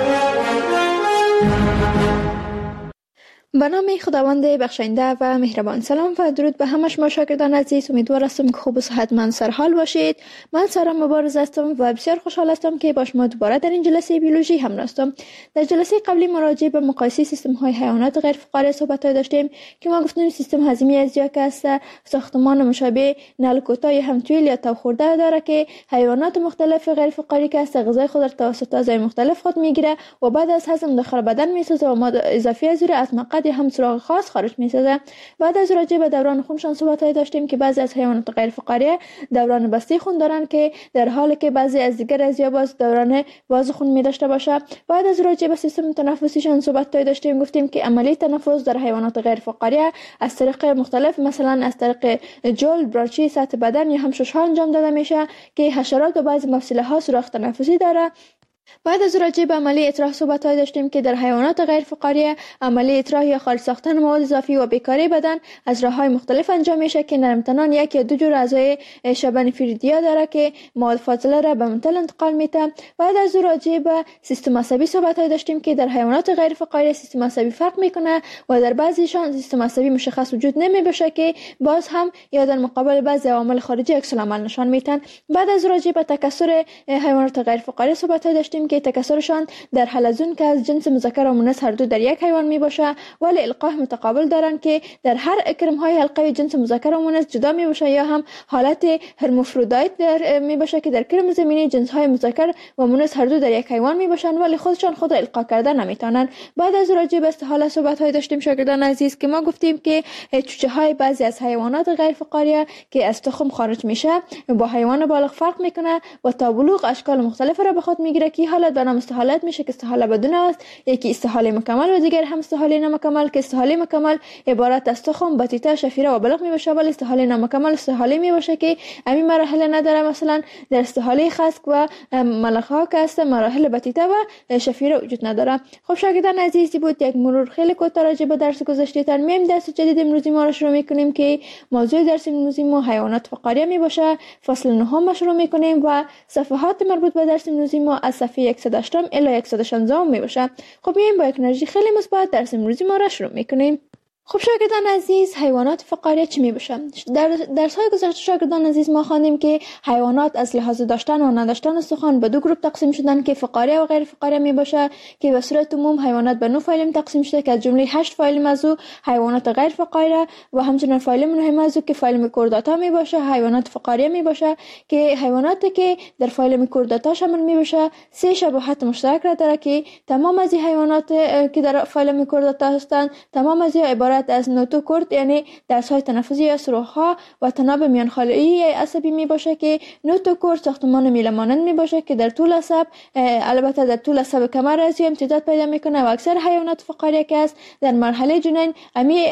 به نام خداوند بخشنده و مهربان. سلام و درود به همه شما شاگردان عزیز. امیدوار هستم که خوب و صحتمند سرحال باشید. من سارا مبارز هستم و بسیار خوشحال هستم که با شما دوباره در این جلسه بیولوژی هم هستم. در جلسه قبلی مراجعه به مقایسه سیستم های حیوانات غیر فقاری صحبت داشتیم که ما گفتیم سیستم هضمی ازیا که است ساختمان مشابه نل کوتاه یا همتویل یا تاب خورده داره که حیوانات مختلف غیر فقاری که است غذای خود را توسط اعضای مختلف خود میگیره و بعد از هضم داخل بدن میسازه و ماده اضافی از از مقعد هم سراغ خاص خارج میسازه. بعد از راجع به دوران خونشان صحبت داشتیم که بعضی از حیوانات غیر فقاری دوران بسته خون دارن که در حالی که بعضی از دیگر ازیا باز دوران باز خون می داشته باشه. بعد از راجع به سیستم تنفسیشان صحبت داشتیم، گفتیم که عملیه تنفس در حیوانات غیر فقاری از طریق مختلف مثلا از طریق جول، براچی، سطح بدن یا هم ششها انجام داده میشه که حشرات و بعضی مفصله ها سوراخ تنفسی داره. بعد از راجع به عملیه اطراح صحبت داشتیم که در حیوانات غیر فقاری عملیه اطراح یا خارج ساختن مواد اضافی و بیکاری بدن از راه‌های مختلف انجام میشه که نرمتنان یک یا دو جور اعضای شبه نفریدیا داره که مواد فاضله را به منتل انتقال میده. بعد از راجع به سیستم عصبی صحبت داشتیم که در حیوانات غیر فقاری سیستم عصبی فرق میکنه و در بعضیشان سیستم عصبی مشخص وجود نمی باشه که باز هم یا در مقابل بعضی عوامل خارجی عکس العمل نشان میدن. بعد از راجع به تکثر حیوانات غیر فقاری صحبت داشتیم که تکثرشان در حلزون که از جنس مذکر و مؤنث هر دو در یک حیوان می باشه، ولی القاح متقابل دارن که در هر اکرم های حلقه جنس مذکر و مؤنث جدا می باشه یا هم حالت هرمافرودیت در می باشه که در کرم زمینی جنس های مذکر و مؤنث هر دو در یک حیوان می باشن ولی خودشان خود را القاح کرده نمیتونن. بعد از راجع به استحاله صحبت های داشتیم شاگردان عزیز که ما گفتیم که چوچه های بعضی از حیوانات غیر فقاری که از تخم خارج میشه با حیوان بالغ فرق میکنه و تا بلوغ اشکال مختلف را به خود میگیره که حالت به نام استحالت میشه که استحاله بدون است، یکی استحاله مکمل و دیگر هم استحاله نامکمل که استحاله مکمل عبارت از تخم، بطیطه، شفیره و بلغ میباشه ولی استحاله نامکمل استحاله میباشه که همین مراحل نداره. مثلا در استحاله خسک و ملخها که است مراحل بطیطه و شفیره وجود نداره. خب شاگردان عزیزی بود یک مرور خیلی کوتاه راجع به درس گذشته تر میم درس جدید امروزی ما را شروع میکنیم که موضوع درس امروزی ما حیوانات فقاریه میباشه. فصل نهم شروع میکنیم و صفحات مربوط به درس امروزی ما از صفحه صد و هشت الی صد و شانزده می باشه. خب میایم با یک انرژی خیلی مثبت درس امروزی ما را شروع میکنیم. خب شاگردان عزیز، حیوانات فقاری چی می باشن؟ در درس های گذشته شاگردان عزیز ما خواندیم که حیوانات از لحاظ داشتن و نداشتن استخوان به دو گروه تقسیم شدن که فقاری و غیر فقاری می باشه که به صورت عموم حیوانات به نه فایلم تقسیم شده که از جمله هشت فایلم از او حیوانات غیر فقاری و همچنین فایلم نهم از او که فایلم کورداتا می باشه حیوانات فقاری می باشه که حیواناتی که در فایلم کورداتا شامل می باشه سه شباهت مشترک را داره که تمام از حیوانات که در فایلم کورداتا هستند تمام از عبارت از نوتوکورد یعنی دستهای تنفسی یا سوراخ‌ها و تناب میانخاله‌ای عصبی می باشه که نوتوکورد ساختمان میله مانند می باشه که در طول عصب البته در طول عصب کمر رأسی امتداد پیدا میکنه و اکثر حیوانات فقاری که است در مرحله جنین امی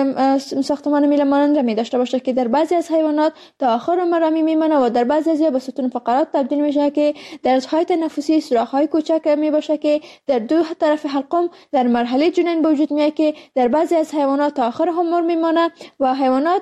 ساختمان میله مانند را می داشته باشه که در بعضی از حیوانات تا آخر عمر می میمونه و در بعضی از به ستون فقرات تبدیل میشه که دستهای تنفسی سوراخ‌های کوچک می باشه که در دو طرف حلقم در مرحله جنین به وجود میاد که در بعضی از حیوانات تا آخر عمر میمانه و حیوانات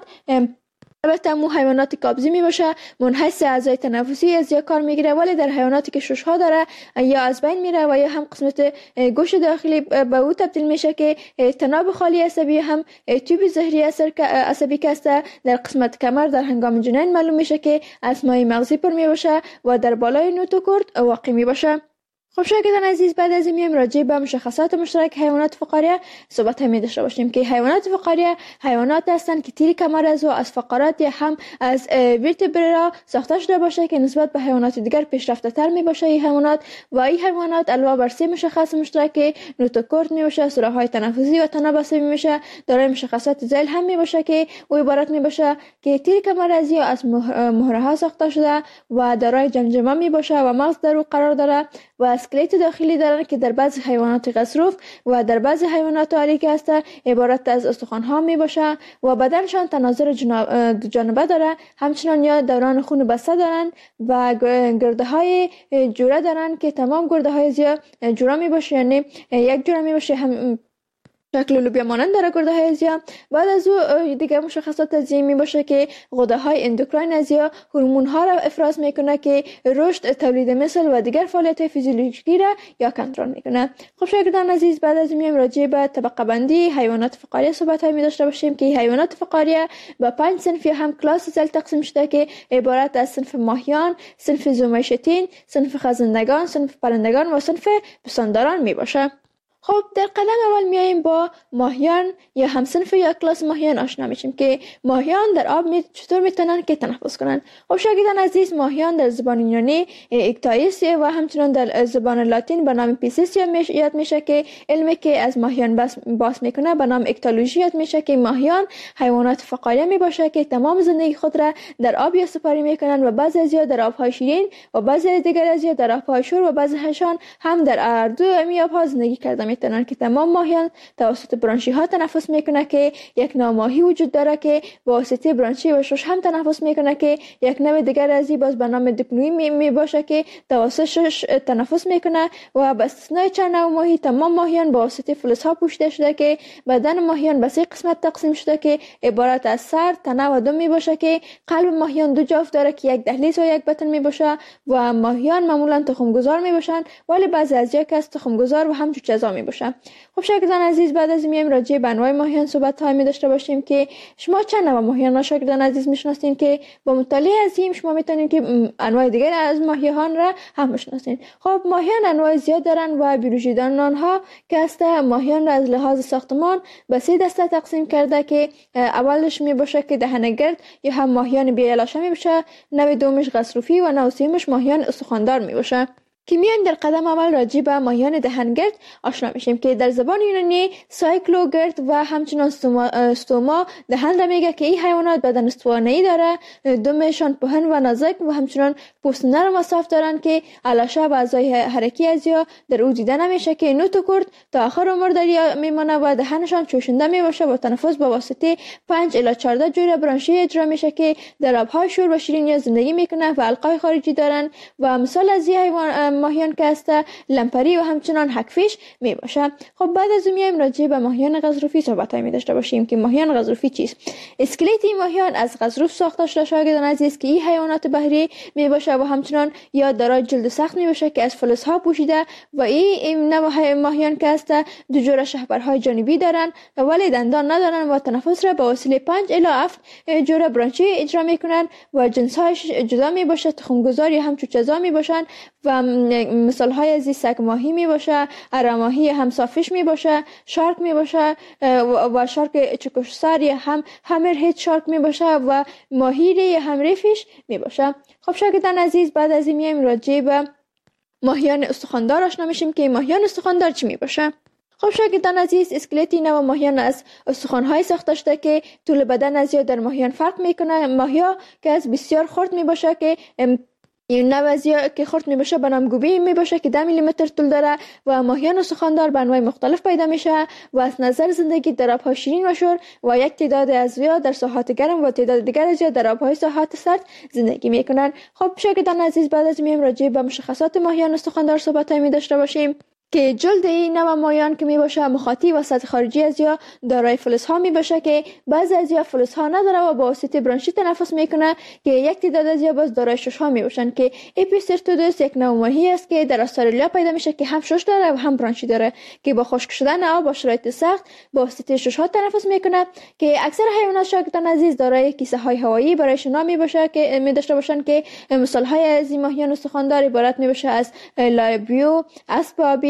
البته مو حیوانات قابضی می باشه منحص اعضای تنفسی از یا کار میگیره ولی در حیواناتی که ششها داره یا از بین میره و یا هم قسمت گوش داخلی به او تبدیل میشه که تناب خالی عصبی هم تیوب ظهری عصبی که است در قسمت کمر در هنگام جنین معلوم میشه که از مایع مغزی پر می باشه و در بالای نوتوکورد واقع می باشه. خب شاگردان عزیز بعد از این میایم راجع به مشخصات مشترک حیوانات فقاری صحبت می داشته باشیم که حیوانات فقاری حیوانات هستند که تیر کمر از و از فقرات یا هم از ورتبرا ساخته شده باشه که نسبت به حیوانات دیگر پیشرفته تر می باشه این حیوانات و این حیوانات علاوه بر سه مشخص مشترک نوتوکورد می باشه سوراخ‌های تنفسی و تناب عصبی می باشه دارای مشخصات ذیل هم می باشه که او عبارت می باشه که تیر کمر از یا از مهره ها ساخته شده و دارای جمجمه می باشه و مغز در او قرار داره و اسکلت داخلی دارند که در بعضی حیوانات غضروف و در بعضی حیوانات آلی که هست عبارت از استخوان‌ها میباشه و بدنشان تناظر جانبه داره، همچنان یا دوران خون بسته دارند و گرده های جوره دارند که تمام گرده های زیاد جوره میباشه، یعنی یک جوره میباشه هم شکل لوبیا مانند داره گرده های زیا. بعد از او دیگه مشخصات از این می باشه که غده های اندوکراین از یا هورمون ها را افراز میکنه که رشد، تولید مثل و دیگر فعالیت فیزیولوژیکی را یا کنترل میکنه. خب شاگردان عزیز، بعد از میایم راجع به طبقه بندی حیوانات فقاریه صحبت های می داشته باشیم که حیوانات فقاریه به پنج صنف هم کلاس زل تقسیم شده که عبارت از صنف ماهیان، صنف زومشتین، صنف خزندگان، صنف پرندگان و صنف پستانداران می باشه. خب در قدم اول میاییم با ماهیان یا همصنف یا کلاس ماهیان آشنا میشیم که ماهیان در آب می چطور میتونن که تنفس کنن. خب شاگردان عزیز، ماهیان در زبان یونانی اکتایس و همچنان در زبان لاتین به نام پیسیس یاد میشه که علمی که از ماهیان بحث میکنه به نام اکتولوژی یاد میشه که ماهیان حیوانات فقاریه میباشه که تمام زندگی خود را در آب یا سپاری میکنن و بعضی از یا در آبهای شیرین و بعضی دیگر از یا در آبهای شور و بعضی هاشان هم در اردو امی آبها زندگی کرده میتونن که تمام ماهیان توسط برانشی ها تنفس میکنه که یک نوع ماهی وجود داره که با واسطه برانشی و شش هم تنفس میکنه که یک نوع دیگر از این باز به نام دیپنوی می, می باشه که توسط شش تنفس میکنه و به استثنای چند نوع ماهی تمام ماهیان با واسطه فلز ها پوشیده شده که بدن ماهیان به سه قسمت تقسیم شده که عبارت از سر، تنه و دم می باشه که قلب ماهیان دو جفت داره که یک دهلیز و یک بطن می باشه و ماهیان معمولا تخم گذار می باشن، ولی بعضی از یک از تخم گذار و هم چوچزا می باشن. خب شاگردان عزیز، بعد از میایم راجع به انواع ماهیان صحبت های می داشته باشیم که شما چند نوع ماهیان شاگردان عزیز میشناسین که با مطالعه از این شما میتونین که انواع دیگر از ماهیان را هم بشناسین. خب ماهیان انواع زیاد دارن و بیولوژی دانان ها که است ماهیان را از لحاظ ساختمان به سه دسته تقسیم کرده که اولش می باشه که دهنگرد یا هم ماهیان بیالاشه می باشه، نوع دومش غضروفی و نوع سومش ماهیان استخواندار می باشه. که میایم در قدم اول راجع به ماهیان دهنگرد آشنا میشیم که در زبان یونانی سایکلوگرد و همچنان ستوما, ستوما دهن را میگه که این حیوانات بدن استوانه‌ای داره، دمشان پهن و نازک و همچنان پوست نرم و صاف دارن که علاشه و اعضای حرکی از یا در او دیده نمیشه که نوت و کرد تا آخر عمر در میمانه و دهنشان چوشنده میباشه و تنفس با واسطه پنج الی چهارده جوره برانشی اجرا میشه که در آبهای شور و شیرین زندگی میکنه و حلقای خارجی دارن و مثال از این حیوان ماهیان که است لمپری و همچنان حکفیش می باشه. خب بعد از اون میایم راجع به ماهیان غضروفی صحبت می داشته باشیم که ماهیان غضروفی چیست. اسکلت این ماهیان از غضروف ساخته شده شاگردان عزیز که این حیوانات بحری می باشه و همچنان یا دارای جلد سخت می باشه که از فلزها پوشیده و این نوع ماهیان که است دو جوره شهپرهای جانبی دارن ولی دندان ندارن و تنفس را به وسیله پنج الی هفت جوره برانشی اجرا میکنن و جنس هایش جدا می باشه، تخمگذار یا هم چوچزا می باشن و مثال های از سگ ماهی می باشه، اره ماهی هم صافیش می باشه، شارک می باشه و شارک چکشسر یا هم همر هیت شارک می باشه و ماهی یا هم ریفیش می باشه. خب شاگردان عزیز، بعد از این میایم راجع به ماهیان استخواندار آشنا میشیم که ماهیان استخواندار چی می باشه. خب شاگردان عزیز، اسکلتی نوع ماهیان از استخوان‌های ساخته شده که طول بدن از یا در ماهیان فرق میکنه. ماهیا که از بسیار خرد می باشه که این نوع از یا که خرد می باشه به نام گوبی می باشه که ده میلی متر طول داره و ماهیان استخواندار به انواع مختلف پیدا میشه و از نظر زندگی در آبهای شیرین و شور و یک تعداد از یا در ساحات گرم و تعداد دیگر از یا در آبهای ساحات سرد زندگی میکنن. خب شاگردان عزیز، بعد از میایم راجع به مشخصات ماهیان استخواندار صحبت می داشته باشیم که جلد این نوع ماهیان که می باشه مخاطی و سطح خارجی از یا دارای فلزها می باشه که بعضی از یا فلزها نداره و با واسطه برانشی تنفس میکنه که یک تعداد از یا باز دارای شش ها می باشن که اپیسرتودوس یک نوع ماهی است که در استرالیا پیدا میشه که هم شش داره و هم برانشی داره که با خشک شدن آب با شرایط سخت با واسطه شش ها تنفس میکنه که اکثر حیوانات شاگردان عزیز دارای کیسه های هوایی برای شنا می باشه که می داشته باشن که مثال های از این ماهیان استخواندار عبارت می باشه از لایبیو، اسبابی،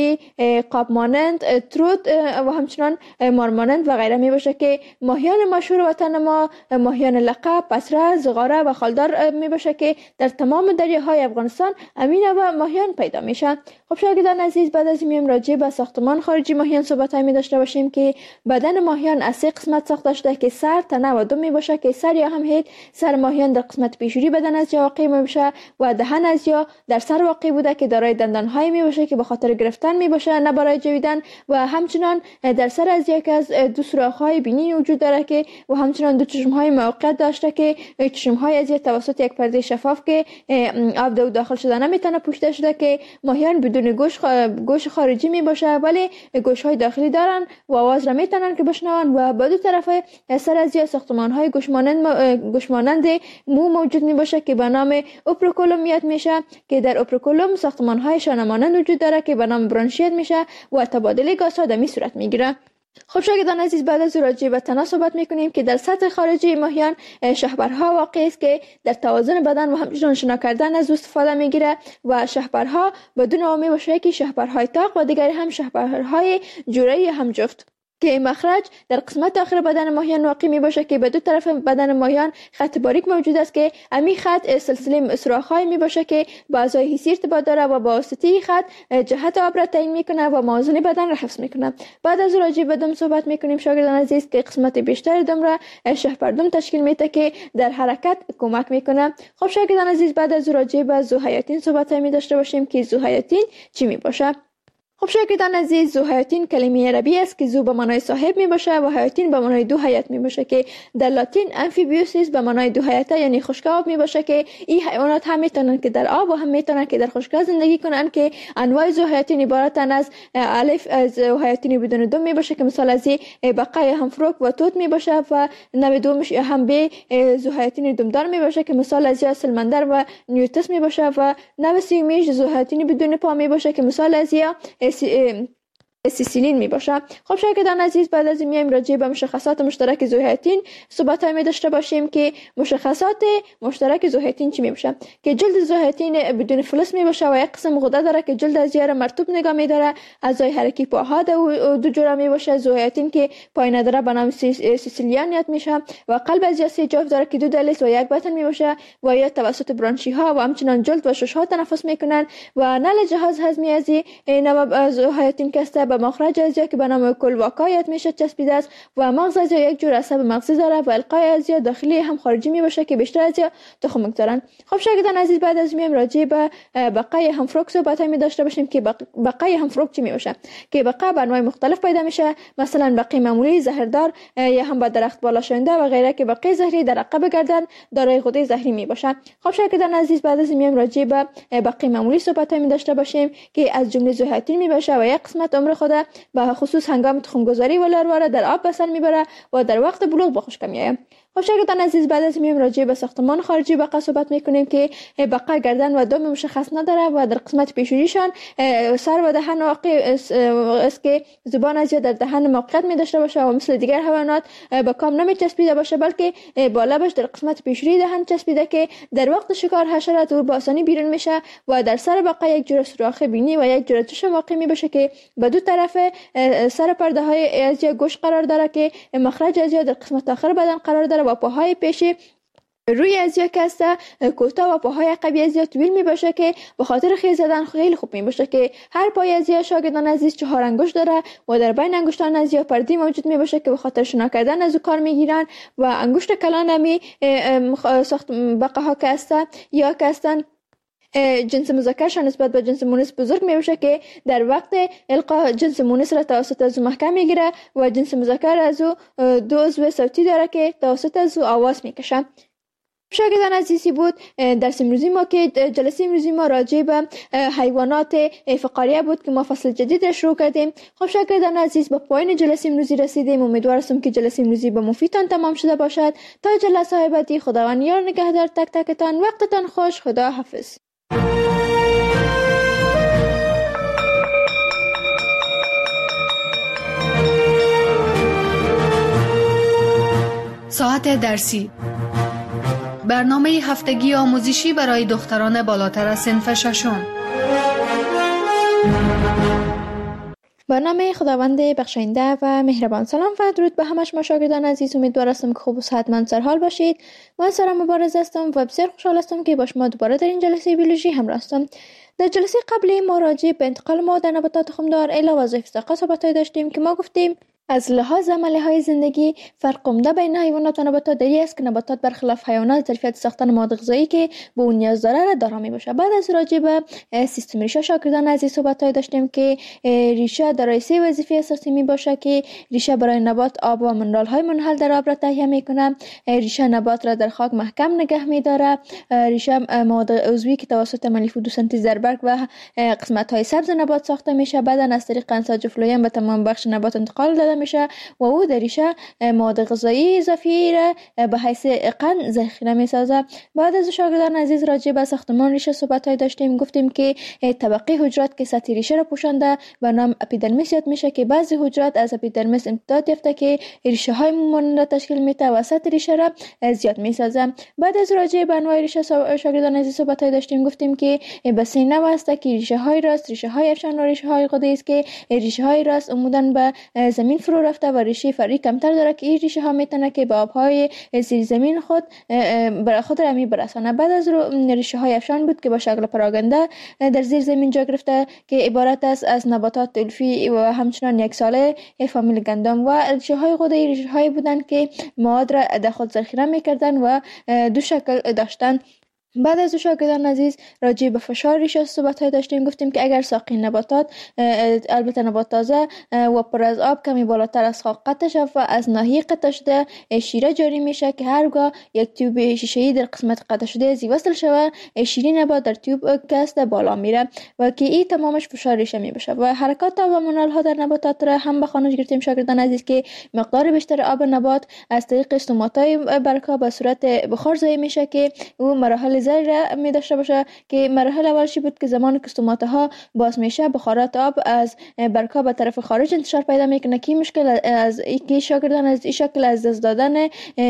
ماهی قاب مانند، تروت و همچنان مار مانند و غیره می باشه که ماهیان مشهور وطن ما ماهیان لقب، پسره، زغاره و خالدار می باشه که در تمام دریاهای افغانستان امین و ماهیان پیدا میشن. خب شاگردان عزیز، بعد از میایم راجع به ساختمان خارجی ماهیان صحبت می داشته باشیم که بدن ماهیان از سه قسمت ساخته شده که سر، تنه و دم می باشه که سر یا هم هید سر ماهیان در قسمت پیشوری بدن از یا واقع می باشه و دهن از یا در سر واقع بوده که دارای دندان های می باشه که به خاطر گرفتن می باشه نه برای جویدن، و همچنان در سر از یک از دو سوراخ های بینی وجود داره که و همچنان دو چشم های موقت داشته که چشم های از توسط یک پرده شفاف که آب دو داخل شده نمیتونه پوشیده شده که ماهیان بدون گوش گوش خارجی می باشه ولی گوش های داخلی دارن و آواز را میتونن که بشنون و به دو طرف سر از یا ساختمان های گوشمانند گوشمانند مو موجود می باشه که به نام اوپروکولوم یاد میشه که در اوپروکولوم ساختمان های شانه مانند وجود داره که به نام برانشیت میشه و تبادل گازها در می صورت میگیره. خب شاگردان عزیز، بعد از راجع به تنه صحبت میکنیم که در سطح خارجی ماهیان شهبرها واقع است که در توازن بدن و همچنان شنا کردن از او استفاده میگیره و شهبرها بدون آمی باشه که شهبرهای تاق و دیگری هم شهبرهای جوره هم جفت که مخرج در قسمت آخر بدن ماهیان واقع می باشه که به دو طرف بدن ماهیان خط باریک موجود است که امی خط سلسله سوراخ‌های می باشه که با اعضای حسی ارتباط داره و با واسطه خط جهت آب را تعیین میکنه و موازنه بدن را حفظ میکنه. بعد از راجع به دم صحبت میکنیم شاگردان عزیز که قسمت بیشتر دم را شهپردم تشکیل میده که در حرکت کمک میکنه. خب شاگردان عزیز، بعد از راجع به ذوحیاتین صحبت می داشته باشیم که ذوحیاتین چی می باشه. خب شاگردان عزیز، ذوحیاتین کلمه عربی است که ذو به معنای صاحب می باشه و حیاتین به معنای دو حیات می باشه که در لاتین امفیبیوسیس به معنای دو حیاته یعنی خشک آب می باشه که این حیوانات هم میتونن که در آب و هم میتونن که در خشک زندگی کنن که انواع ذوحیاتین عبارتن از الف از ذوحیاتین بدون دم می باشه که مثال از بقای همفروک و توت می باشه و نوع دومش هم به ذوحیاتین دمدار می باشه که مثال از سلمندر و نیوتس می باشه و نوع سومیش ذوحیاتین بدون پا می باشه که مثال از سیسیلین می باشه. خب شاگردان عزیز، بعد از میایم راجع به مشخصات مشترک ذوحیاتین صحبت های می داشته باشیم که مشخصات مشترک ذوحیاتین چی می باشه که جلد ذوحیاتین بدون فلس می باشه و یک قسم غده داره که جلد از یار مرطوب نگاه می داره. اعضای حرکی پاها دو جوره می باشه. ذوحیاتین که پای نداره به نام سیسیلیان یاد میشه و قلب از یا سه جفت داره که دو دلیس و یک بطن می باشه و یا توسط برانشی ها و همچنان جلد و شش ها تنفس میکنن و نل جهاز هضمی از نوع ذوحیاتین که است به مخرج ازیا که به نام کلواکا یاد میشه چسبیده است و مغز ازیا یک جور عصب مغزی داره و القای ازیا داخلی هم خارجی می باشه که بیشتر ازیا تخم میگذارن. خب شاگردان عزیز، بعد از میایم راجع به بقای همفروک صحبت می داشته باشیم که بقای همفروک چی می باشه که بقا به انواع مختلف پیدا میشه، مثلا بقای معمولی زهردار یا هم با درخت بالا شونده و غیره که بقای زهری در عقب گردن دارای غده زهری می باشه. خب شاگردان عزیز، بعد از میایم راجع به بقای معمولی صحبت می داشته باشیم که از جمله ذوحیاتین می باشه و یک قسمت عمر خود به خصوص هنگام تخمگذاری و لارواره در آب بسر میبره و در وقت بلوغ به خشک میآید. خب شاگردان عزیز، بعد از میایم راجع به ساختمان خارجی بقا صحبت میکنیم که بقا گردن و دم مشخص نداره و در قسمت پیشونیشان سر و دهن واقع است که زبان از در دهن موقعیت می داشته باشه و مثل دیگر حیوانات به کام نمی چسبیده باشه بلکه با لبش در قسمت پیشونی دهن چسبیده که در وقت شکار حشرات او با آسانی بیرون میشه و در سر بقا یک جور سوراخ بینی و یک جور چشم واقع می باشه که به دو طرف سر پرده های از گوش قرار داره که مخرج از در قسمت آخر بدن قرار داره و پاهای پیشی روی ازیا که است کوتاه و پاهای عقبی ازیا طویل می باشه که به خاطر خیز زدن خیلی خوب می باشه که هر پای ازیا شاگردان عزیز چهار انگشت داره و در بین انگشتان ازیا پردی موجود می باشه که به خاطر شنا کردن از او کار می گیرن و انگشت کلان همی ساخت بقه ها که است یا که هستن جنس مذکرشان نسبت به جنس مونس بزرگ می باشه که در وقت القا جنس مونس را توسط از محکم می گیره و جنس مذکر از او دو عضو صوتی داره که توسط از او آواز می کشه. شاگردان عزیزی بود درس امروزی ما که جلسه امروزی ما راجع به حیوانات فقاریه بود که ما فصل جدید را شروع کردیم. خب شاگردان عزیز، به پایان جلسه امروزی رسیدیم. امیدوار هستم که جلسه امروزی به مفیدتان تمام شده باشد. تا جلسه بعدی خداوند یار نگهدار تک تکتان. وقتتان خوش. خدا حافظ. ساعت درسی، برنامه هفتگی آموزشی برای دختران بالاتر از صنف ششم. با نام خداوند بخشاینده و مهربان. سلام و درود به همه شما شاگردان عزیز. امیدوار هستم که خوب و صحتمند سرحال باشید. من سارا مبارز هستم و بسیار خوشحال هستم که با شما دوباره در این جلسه بیولوژی همراه هستم. در جلسه قبلی ما راجع به انتقال مواد در نباتات خمدار الی وظایف ساقه صحبت داشتیم که ما گفتیم از لحاظ عملی های زندگی فرق عمده بین حیوانات و نباتات در این است که نباتات برخلاف حیوانات ظرفیت ساختن مواد غذایی که به اون نیاز داره را دارا میباشه. بعد از راجع به سیستم ریشه شاگردان عزیز صحبت داشتیم که ریشه دارای سه وظیفه اساسی میباشه که ریشه برای نبات آب و منرال های منحل در آب را تهیه میکنه، ریشه نبات را در خاک محکم نگه میداره، ریشه مواد عضوی که توسط عملیه فتوسنتز در برگ و قسمت های سبز نبات ساخته میشه بعد از طریق انساج فلویم به تمام بخش نبات انتقال داده میشه و او در ریشه مواد غذایی اضافی را به حیث قند ذخیره میسازه. بعد از شاگردان عزیز راجع به ساختمان ریشه صحبت های داشتیم. گفتیم که طبقه حجرات که سطح ریشه را پوشانده به نام اپیدرمیس یاد میشه که بعضی حجرات از اپیدرمیس امتداد یافته که ریشه های مانند را تشکیل میده و سطح ریشه را زیاد میسازه. بعد از راجع به انواع ریشه شاگردان عزیز صحبت های داشتیم. گفتیم که به سه نوع است که ریشه های راست، ریشه های افشان و ریشه های غده‌ای است که ریشه های راست عموداً به زمین فرو رفته و ریشه فرعی کمتر داره که این ریشه ها میتونه که به آبهای زیر زمین خود برای خود را میبرسانه. بعد از ریشه های افشان بود که با شکل پراگنده در زیر زمین جا گرفته که عبارت است از نباتات علفی و همچنان یک ساله فامیل گندم، و ریشه های غده‌ای ریشه هایی بودند که مواد را در خود ذخیره میکردن و دو شکل داشتن. بعد از شاگردان عزیز راجع به فشار ریشه صحبت های داشتیم. گفتیم که اگر ساقه نباتات البته نبات تازه و پر از آب کمی بالاتر از خاک قطع شود و از ناحیه قطع شده شیره جاری میشه که هرگاه یک تیوب شیشه‌ای در قسمت قطع شده زی وصل شود شیره نبات در تیوب کست بالا میره و که این تمامش فشار ریشه میبشه و حرکات و منال ها در نباتات را هم به خانش گرفتیم شاگردان عزیز که مقدار بیشتر آب نبات از طریق استوماتای برگ‌ها به صورت بخار ضایع میشه که او مراحل زیر را می داشته باشه که مرحله اولشی بود که زمان که استوماته ها باز میشه بخارات آب از برگ‌ها به طرف خارج انتشار پیدا میکنه که مشکل از اینکه شاگردان از این شکل از دست دادن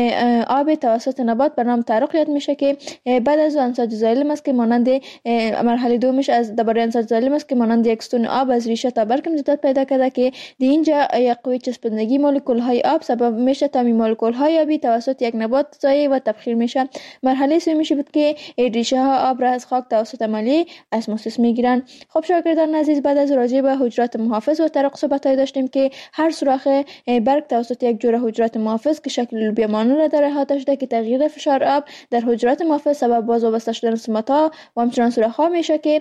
آب توسط نبات به نام تعرق یاد میشه که بعد از انساج زایلم است که مانند مرحله دومش از درباره انساج زایلم است که مانند یک ستون آب از ریشه تا برگ امتداد پیدا کرده که در اینجا یک قوه چسبندگی مولکول های آب سبب میشه تا این مولکول های آبی توسط یک نبات ضایع و تبخیر میشه. مرحله سومی بود که ریشه ها آب را از خاک توسط عملیه اسموسیس میگیرن. خب شاگردان عزیز بعد از راجع به حجرات محافظ و طرق صحبت داشتیم که هر سوراخ برگ توسط یک جوره حجرات محافظ که شکل لوبیا مانند را داره احاطه شده که تغییر فشار آب در حجرات محافظ سبب باز و بسته شدن استوماتا و همچنان سوراخ ها میشه که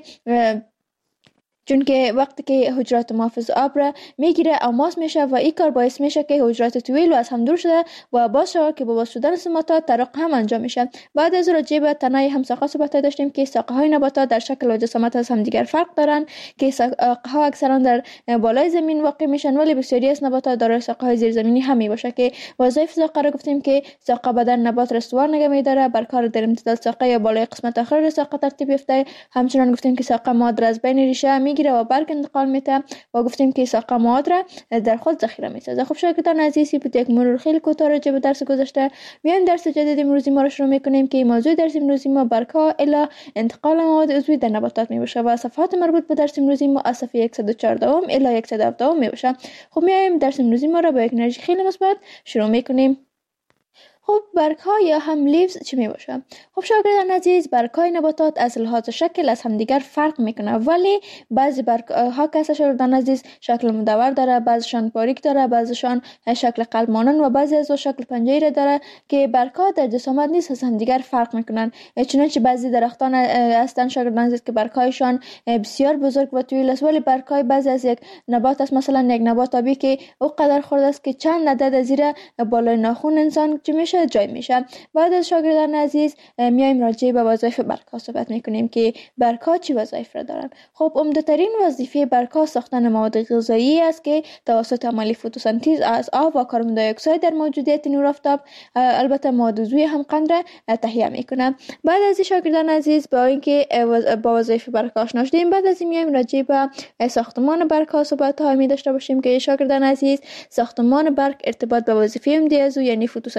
چون که وقتی که حجرات محافظ آب را میگیره اوماس میشه و این کار باعث میشه که حجرات طویل از هم دور شده و باز شود که با باز شدن استوماتا طرق هم انجام میشه. بعد از راجع به تنه همساقه صحبت داشتیم که ساقه های نباتات در شکل و جسامت از هم دیگر فرق دارن که ساقه ها اکثرا در بالای زمین واقع میشن ولی بسیاری از نباتات دارای ساقه های زیر زمینی هم میباشه که وظایف ساقه را گفتیم که ساقه بدن نبات را استوار نگه میداره بر کار در امتداد ساقه یا بالای قسمت آخر ساقه ترتیب یافته. همچنان گفتیم که ساقه مواد را از بین ریشه میگیره و برگ انتقال میده و گفتیم که ساقه مواد را در خود ذخیره میسازه. خب شاگردان عزیزی بود یک مرور خیلی کوتاه راجع به درس گذشته. میایم درس جدید امروزی ما رو شروع میکنیم که موضوع درس امروزی ما برگ‌ها الی انتقال مواد عضوی در نباتات میباشه و صفحات مربوط به درس امروزی ما از صفحه صد و چهارده الی صد و هفده میباشه. خب میایم درس امروزی ما رو با یک انرژی خیلی مثبت شروع میکنیم. خب برگ‌ها یا هم لیوز چی می باشه؟ خب شاگردان عزیز برگ‌های نباتات از لحاظ شکل از همدیگر فرق میکنه ولی بعضی برگ‌ها که شاگردان عزیز شکل مدور داره، بعضیشان باریک داره، بعضیشان شکل قلب مانند و بعضی از شکل پنجره داره که برگ‌ها در جسامت نیز از همدیگر فرق میکنن. چنانچه بعضی درختان هستن شاگردان عزیز که برگ‌هایشان بسیار بزرگ و طویل است ولی برگ‌های بعضی از یک نبات است مثلا یک نبات آبی که او قدر خرد است که چند عدد زیر بالای ناخن انسان میشه جای میشه. بعد از شاگردان عزیز میایم راجع به وظایف برگ‌ها صحبت میکنیم که برگ‌ها چی وظایف را دارن. خب عمده‌ترین وظیفه برگ‌ها ساختن مواد غذایی است که توسط عملیه فتوسنتز از آب و کربن دی اکساید در موجودیت نور آفتاب البته مواد عضوی هم قند را تهیه میکنه. بعد از شاگردان عزیز با اینکه با وظایف برگ‌ها آشنا شدیم بعد از میایم راجع به ساختمان برگ‌ها صحبت ها می داشته باشیم که شاگردان عزیز ساختمان برگ ارتباط به وظیفه امتیازی یعنی فتوسنتز داره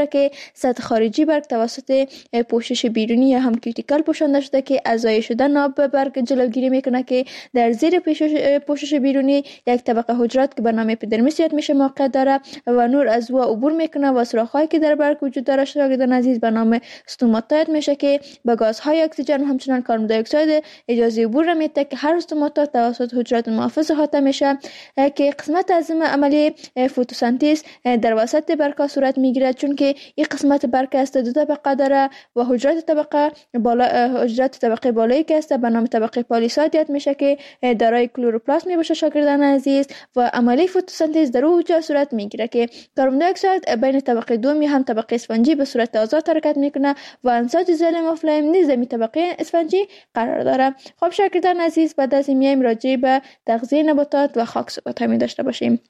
که سطح خارجی برگ توسط پوشش بیرونی یا هم کیوتیکل پوشانده شده که از ضایع شدن آب به برگ جلوگیری میکنه که در زیر پوشش بیرونی یک طبقه حجرات که به نام اپیدرمیس یاد میشه موقع داره و نور از او عبور میکنه و سوراخ‌هایی که در برگ وجود داره شاگردان عزیز به نام استوماتا یاد میشه که به گازهای اکسیژن و همچنان کربن دی اکساید اجازه عبور میده که هر استوماتا توسط حجرات محافظ احاطه میشه که قسمت از عملی فتوسنتز در وسط برگ صورت میگیره، چون که این قسمت برگ است دو طبقه داره و حجرات طبقه بالا حجرات طبقه بالایی که است به نام طبقه پالیساد یاد میشه که دارای کلروپلاست میباشه شاگردان عزیز و عملی فتوسنتز در اونجا صورت میگیره که کربن دی اکساید بین طبقه دوم هم طبقه اسفنجی به صورت آزاد حرکت میکنه و انساج زلم و فلیم نیز در طبقه اسفنجی قرار داره. خب شاگردان عزیز بعد از این میایم راجع به تغذیه نباتات و خاک صحبت می داشته باشیم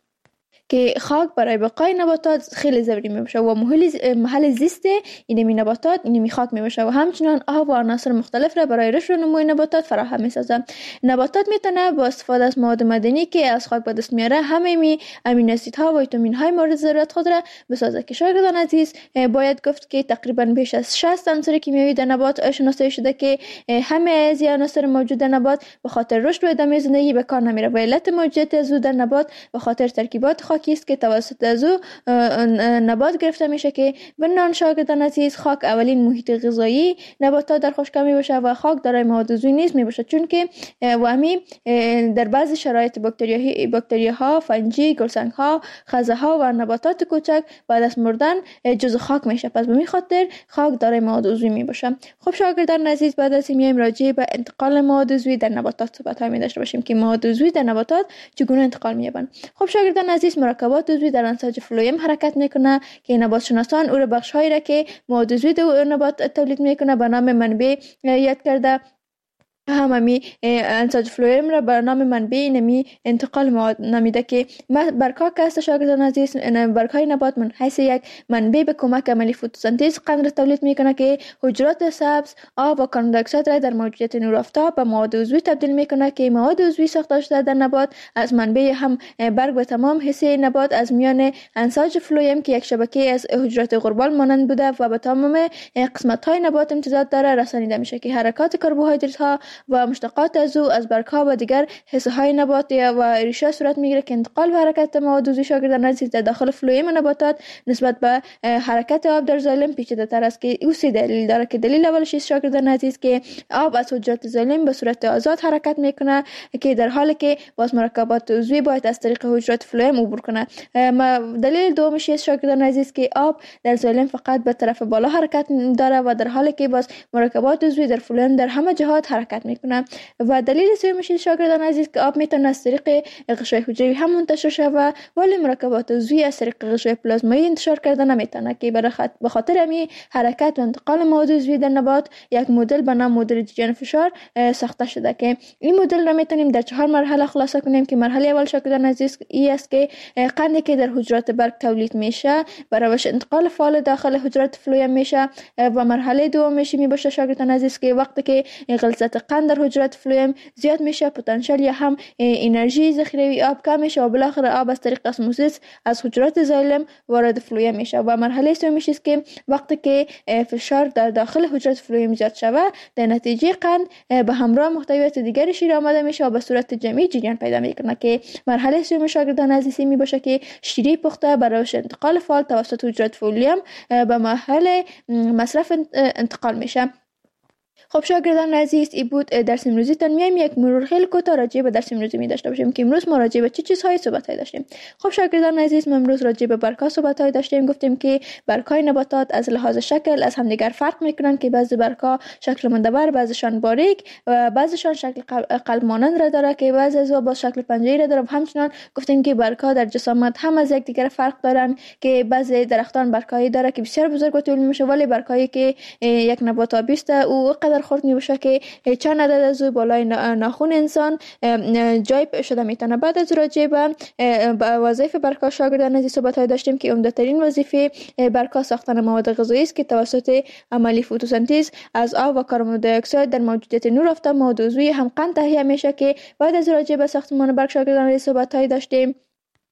که خاک برای بقای نباتات خیلی ضروری میشه و محل محل زیست اینمی نباتات اینمی خاک میشه و همچنان آب و عناصر مختلف را برای رشد و نمو نباتات فراهم میسازه. نباتات میتونه با استفاده از مواد معدنی که از خاک به دست میاره همه می امینو اسیدها و ویتامین های مورد ضرورت خود را بسازه که شاگردان عزیز باید گفت که تقریبا بیش از شصت عنصر کیمیایی در نبات شناسایی شده که همه از این عناصر موجود در نبات به خاطر رشد و ادامه زندگی به کار نمیره و علت موجودیت از در نبات به خاطر ترکیبات خاکی است که توسط از او نبات گرفته میشه که بنان شاگردان عزیز خاک اولین محیط غذایی نباتات در خشکی میباشه و خاک دارای مواد عضوی نیز میباشه، چون که و همین در بعضی شرایط باکتریاها باکتریاها فنجی گلسنگ‌ها خزه‌ها و نباتات کوچک بعد از مردن جزء خاک میشه، پس به این خاطر خاک دارای مواد عضوی میباشه. خب شاگردان عزیز بعد از این میایم راجع به انتقال مواد عضوی در نباتات صحبت های داشته باشیم که مواد عضوی در نباتات چگونه انتقال مییابند. خب شاگردان عزیز مرکبات عضوی در انساج فلویم حرکت میکنه که نبات شناسان او را بخش هایی را که مواد عضوی در نبات تولید میکنه به نام منبع یاد کرده. هممی انساج فلویم را به نام منبع نمی انتقال مواد نامیده که برگ‌ها که است شاگردان عزیز برگ‌های نبات من حیث یک منبع به کمک عملی فتوسنتز قند را تولید میکنه که حجرات سبز آب و کربن دی اکساید را در موجودیت نور آفتاب به مواد عضوی تبدیل میکنه که مواد عضوی ساخته شده در نبات از منبع هم برگ به تمام حصه نبات از میان انساج فلویم که یک شبکه از حجرات غربال مانند بوده و به تمام قسمت‌های نبات امتداد داره رسانیده میشه که حرکات کربوهیدرات ها و مشتقات از او از برگ‌ها و دیگر حصه های نبات و ریشه صورت میگیره که انتقال و حرکت مواد عضوی شاگردان عزیز در داخل فلویم نباتات نسبت به حرکت آب در زایلم پیچیده تر است که او سه دلیل داره که دلیل اولش است شاگردان عزیز که آب از حجرات زایلم به صورت آزاد حرکت میکنه که در حالی که باز مرکبات عضوی باید از طریق حجرات فلویم عبور کنه. دلیل دومش است شاگردان عزیز که آب در زایلم فقط به طرف بالا حرکت داره و در حالی که باز مرکبات عضوی در فلویم در همه جهات حرکت میکنه. و دلیل سومش شاگردان عزیز که آب میتونه از طریق غشای حجروی هم منتشر شود ولی مرکبات عضوی از طریق غشای پلازمایی انتشار کرده نمیتونه که به خاطر همین حرکت و انتقال مواد عضوی در نبات یک مدل به نام مدل جریان فشار ساخته شده که این مدل را میتونیم در چهار مرحله خلاصه کنیم که مرحله اول شاگردان عزیز ای است که قندی که در حجرات برگ تولید میشه بر روش انتقال فعال داخل حجرات فلویم میشه و مرحله دومش می باشه شاگردان عزیز که وقتی که غلظت قند در حجرات فلویم زیاد میشه پتانسیل یا هم انرژی ذخیره آب کم میشه و بالاخره آب از طریق اسموزیس از حجرات زایلم وارد فلویم میشه و مرحله سومیش است که وقتی که فشار در داخل حجرات فلویم زیاد شوه در نتیجه قند به همراه محتویات دیگری شیر آماده میشه و به صورت جمعی جریان پیدا میکنه که مرحله سوم شاگردان عزیز می باشه که شیره پخته برای انتقال فعال توسط حجرات فلویم به مرحله مصرف انتقال میشه. خب شاگردان عزیز این بود درس امروزی تان. میایم یک مرور خیلی کوتاه راجع به درس امروزی می داشته باشیم که امروز ما راجع به چه چیزهای صحبت داشتیم. خب شاگردان عزیز ما امروز راجع به برگ‌ها صحبت داشتیم. گفتیم که برگ‌های نباتات از لحاظ شکل از همدیگر فرق میکنن که بعضی برگ‌ها شکل مندبر، بعضیشان باریک و بعضیشان شکل قلب مانند را داره که بعضی از با شکل پنجه‌ای را داره. همچنین گفتیم که برگ‌ها در جسامت هم از یکدیگر فرق دارن که بعضی درختان برگ‌هایی داره که بسیار بزرگ و طولانی میشه ولی برگ‌هایی که یک نبات آبی است او قدر خرد میشه که چند عدد از بالای ناخن انسان جای شده میتونه. بعد از راجع به وظایف برگ‌ها شاگردان عزیز صحبت داشتیم که عمده‌ترین وظیفه برگ‌ها ساختن مواد غذایی است که توسط عملی فتوسنتز از آب و کربن دی اکساید در موجودیت نور آفتاب مواد عضوی هم قند تهیه میشه که بعد از راجع به ساختمان برگ شاگردان عزیز صحبت داشتیم.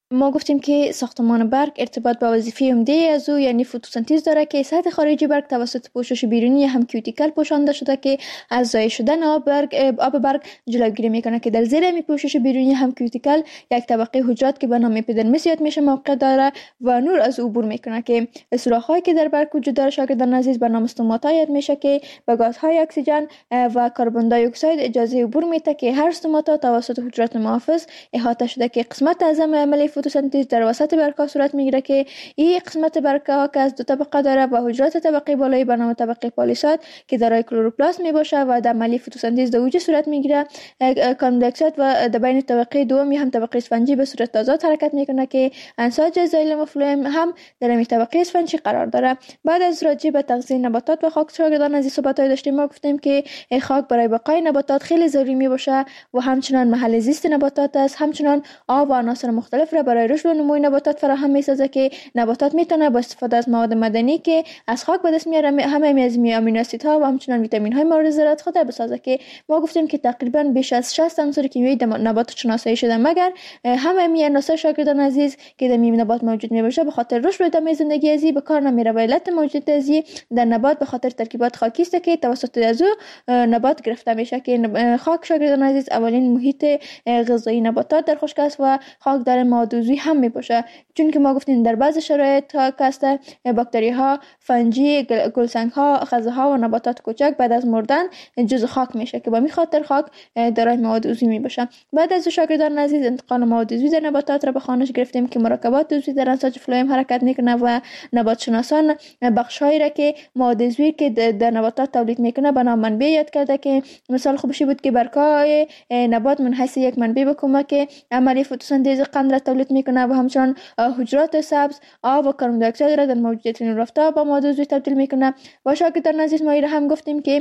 ما گفتیم که ساختمان برگ ارتباط با وظیفه عمده از او یعنی فتوسنتز داره که سطح خارجی برگ توسط پوشش بیرونی هم کیوتیکل پوشانده شده که از ضایع شدن آب برگ آب برگ جلوگیری میکنه که در زیر می پوشش بیرونی هم کیوتیکل یک طبقه حجرات که به نام اپیدرمیس یاد میشه موقع داره و نور از عبور میکنه که سوراخ‌هایی که در برگ وجود داره شاگردان عزیز به نام استوماتا یاد میشه که به گازهای اکسیژن و کربن دی اکساید اجازه عبور میده که هر استوماتا توسط حجرات محافظ احاطه شده که قسمت اعظم عمل فتوسنتز در وسط برگ‌ها صورت میگیره که این قسمت برگ‌ها که از دو طبقه داره و حجرات طبقه بالایی به نام طبقه پالیساد که دارای کلروپلاست میباشه و در عمل فتوسنتز در اوج صورت میگیره. کربن دی اکساید و در بین طبقه دوم هم طبقه اسفنجی به صورت آزاد حرکت میکنه که انساج زایلم و فلوئم هم در این طبقه اسفنجی قرار داره. بعد از راجع به تغذیه نباتات و خاک شاگردان از این صحبت‌های داشتیم. ما گفتیم که خاک برای بقای نباتات خیلی ضروری میباشه و همچنان محل زیست نباتات است، همچنان آب و عناصر مختلف را برای رشد و نمو نباتات فراهم می‌سازه که نباتات میتونه با استفاده از مواد معدنی که از خاک به دست میاره همه از امینو اسیدها و همچنان ویتامین‌های مورد ضرورت خود بسازه که ما گفتیم که تقریبا بیش از شصت عنصر کیمیایی نبات شناسایی شده مگر همه این عناصر شاگردان عزیز که در میوه نبات موجود میباشه به خاطر رشد و ادامه زندگی ازی به کار نمیره و علت موجودیت ازی در نبات به خاطر ترکیبات خاکی است که توسط از نبات گرفته میشه که خاک شاگردان عزیز اولین محیط غذایی نباتات در خشک است و خاک در مواد عضوی هم میباشه چون که ما گفتیم در بعض شرایط ها کاسته باکتری ها فنجی گلسنگ ها خزه ها و نباتات کوچک بعد از مردن جزء خاک میشه که با می خاطر خاک دارای مواد عضوی میباشه. بعد از شاگردان عزیز انتقال مواد عضوی در نباتات را به خوانش گرفتیم که مرکبات عضوی در انساج فلوئم حرکت میکنه و نبات شناسان بخشایی را که مواد عضوی که در نباتات تولید میکنه به نام منبع یاد کرده که مثال خوبشی بود که برگ‌های نبات من حیث یک منبع به کمک عملی فتوسنتز قند را تولید میکنه و همچنان حجرات سبز آب و کربن دی اکساید را در موجودیت نور آفتاب با مواد عضوی تبدیل میکنه. و شاگردان عزیز ما هم گفتیم که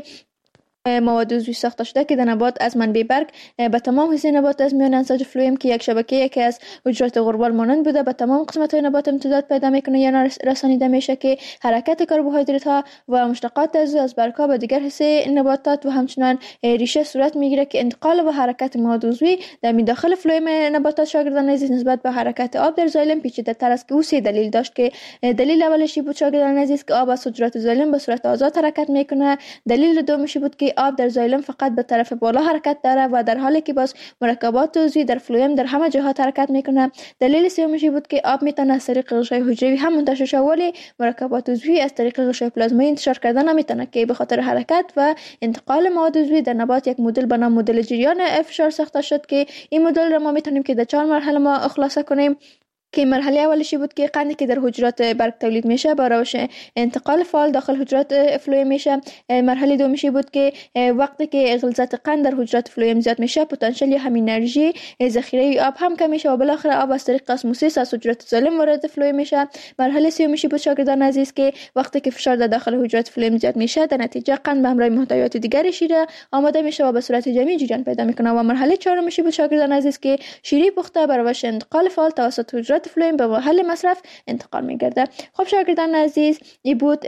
مواد عضوی ساخته شده که در نبات از منبع برگ به تمام حصه نبات از میان انساج فلوئم که یک شبکه که از حجرات غربال مانند بوده به تمام قسمت‌های نبات امتداد پیدا میکنه یا رسانیده میشه که حرکت کربوهیدرات ها و مشتقات از از برگ‌ها به دیگر حصه نباتات و همچنان ریشه صورت میگیره که انتقال و حرکت مواد عضوی در داخل فلوئم نباتات شاگردان عزیز نسبت به حرکت آب در زایلم پیچیده‌تر است که او سه دلیل داشت که دلیل اولش بود شاگردان عزیز که آب از حجرات زایلم به صورت آزاد حرکت میکنه. دلیل دومش بود که آب در زایلم فقط به طرف بالا حرکت داره و در حالی که باز مرکبات عضوی در فلوئم در همه جهات حرکت میکنه. دلیل سومش بود که آب میتونه از طریق غشای حجروی هم منتشر شه ولی مرکبات عضوی از طریق غشای پلازمایی انتشار کردن نمیتونه که به خاطر حرکت و انتقال مواد عضوی در نبات یک مدل به نام مدل جریان فشار ساخته شد که این مدل را ما میتونیم که در چهار مرحله ما خلاصه کنیم که مرحله اولشی بود که قندی که در حجرات برگ تولید میشه با روش انتقال فعال داخل حجرات فلوئم میشه. مرحله دومیشی بود که وقتی که غلظت قند در حجرات فلوئم زیاد میشه پتانسیل یا هم انرژی ذخیره آب هم کم میشه و بالاخره آب از طریق اسموسیس از حجرات زایلم وارد فلوئم میشه. مرحله سومیشی بود شاگردان عزیز که وقتی که فشار در داخل حجرات فلوئم زیاد میشه در نتیجه قند به همراه محتویات دیگری شیره آماده میشه و به صورت جمعی جریان پیدا میکنه. و مرحله چهارمیشی بود شاگردان عزیز که شیره پخته بر روش انتقال فعال توسط حجرات فلوئم به محل مصرف انتقال میگرده. خب شاگردان عزیز این بود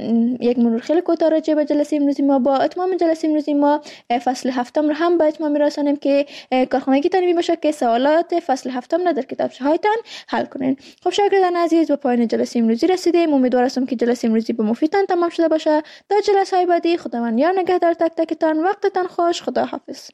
یک مرور خیلی کوتاه راجع به جلسه امروزی ما. با اتمام جلسه امروزی ما فصل هفتم رو هم به اتمام میرسانیم که کارخانگی تان میباشه که سوالات فصل هفتم در کتابچه هایتان حل کنین. خب شاگردان عزیز به پایان جلسه امروزی رسیدیم. امیدوار هستم که جلسه امروزی به مفیدتان تمام شده باشه. تا جلسه های بعدی خداوند یار نگهدار تک تکتان. وقتتان خوش. خدا حافظ.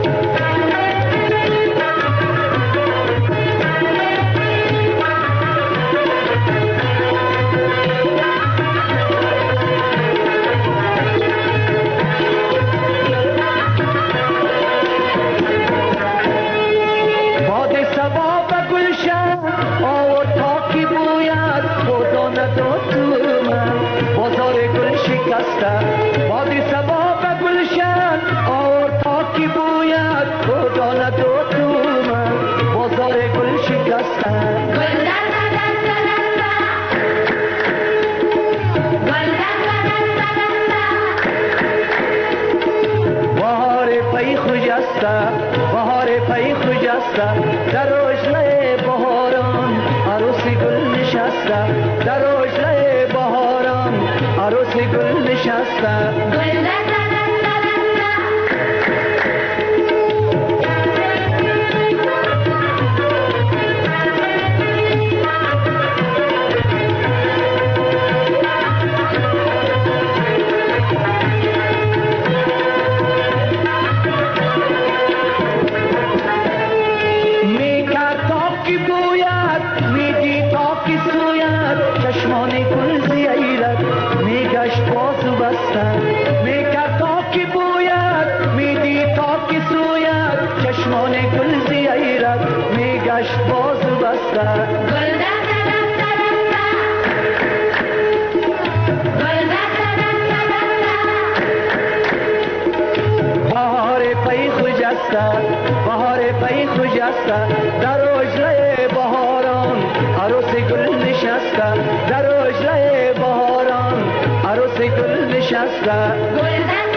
بادی سبا به گلشن اور تاکی بوید خدا ندو تو من بازار گل شکستن گل در در در گل در بهار پی خوجسته بهار پی خوجسته در روشنه بهاران عروسی گل نشسته در روشنه بهاران عروسی گل نشسته گل گشت باز بسته گل بهار پی خوجسته در اجره بهاران عروس گل نشسته در اجره بهاران عروس گل نشسته گل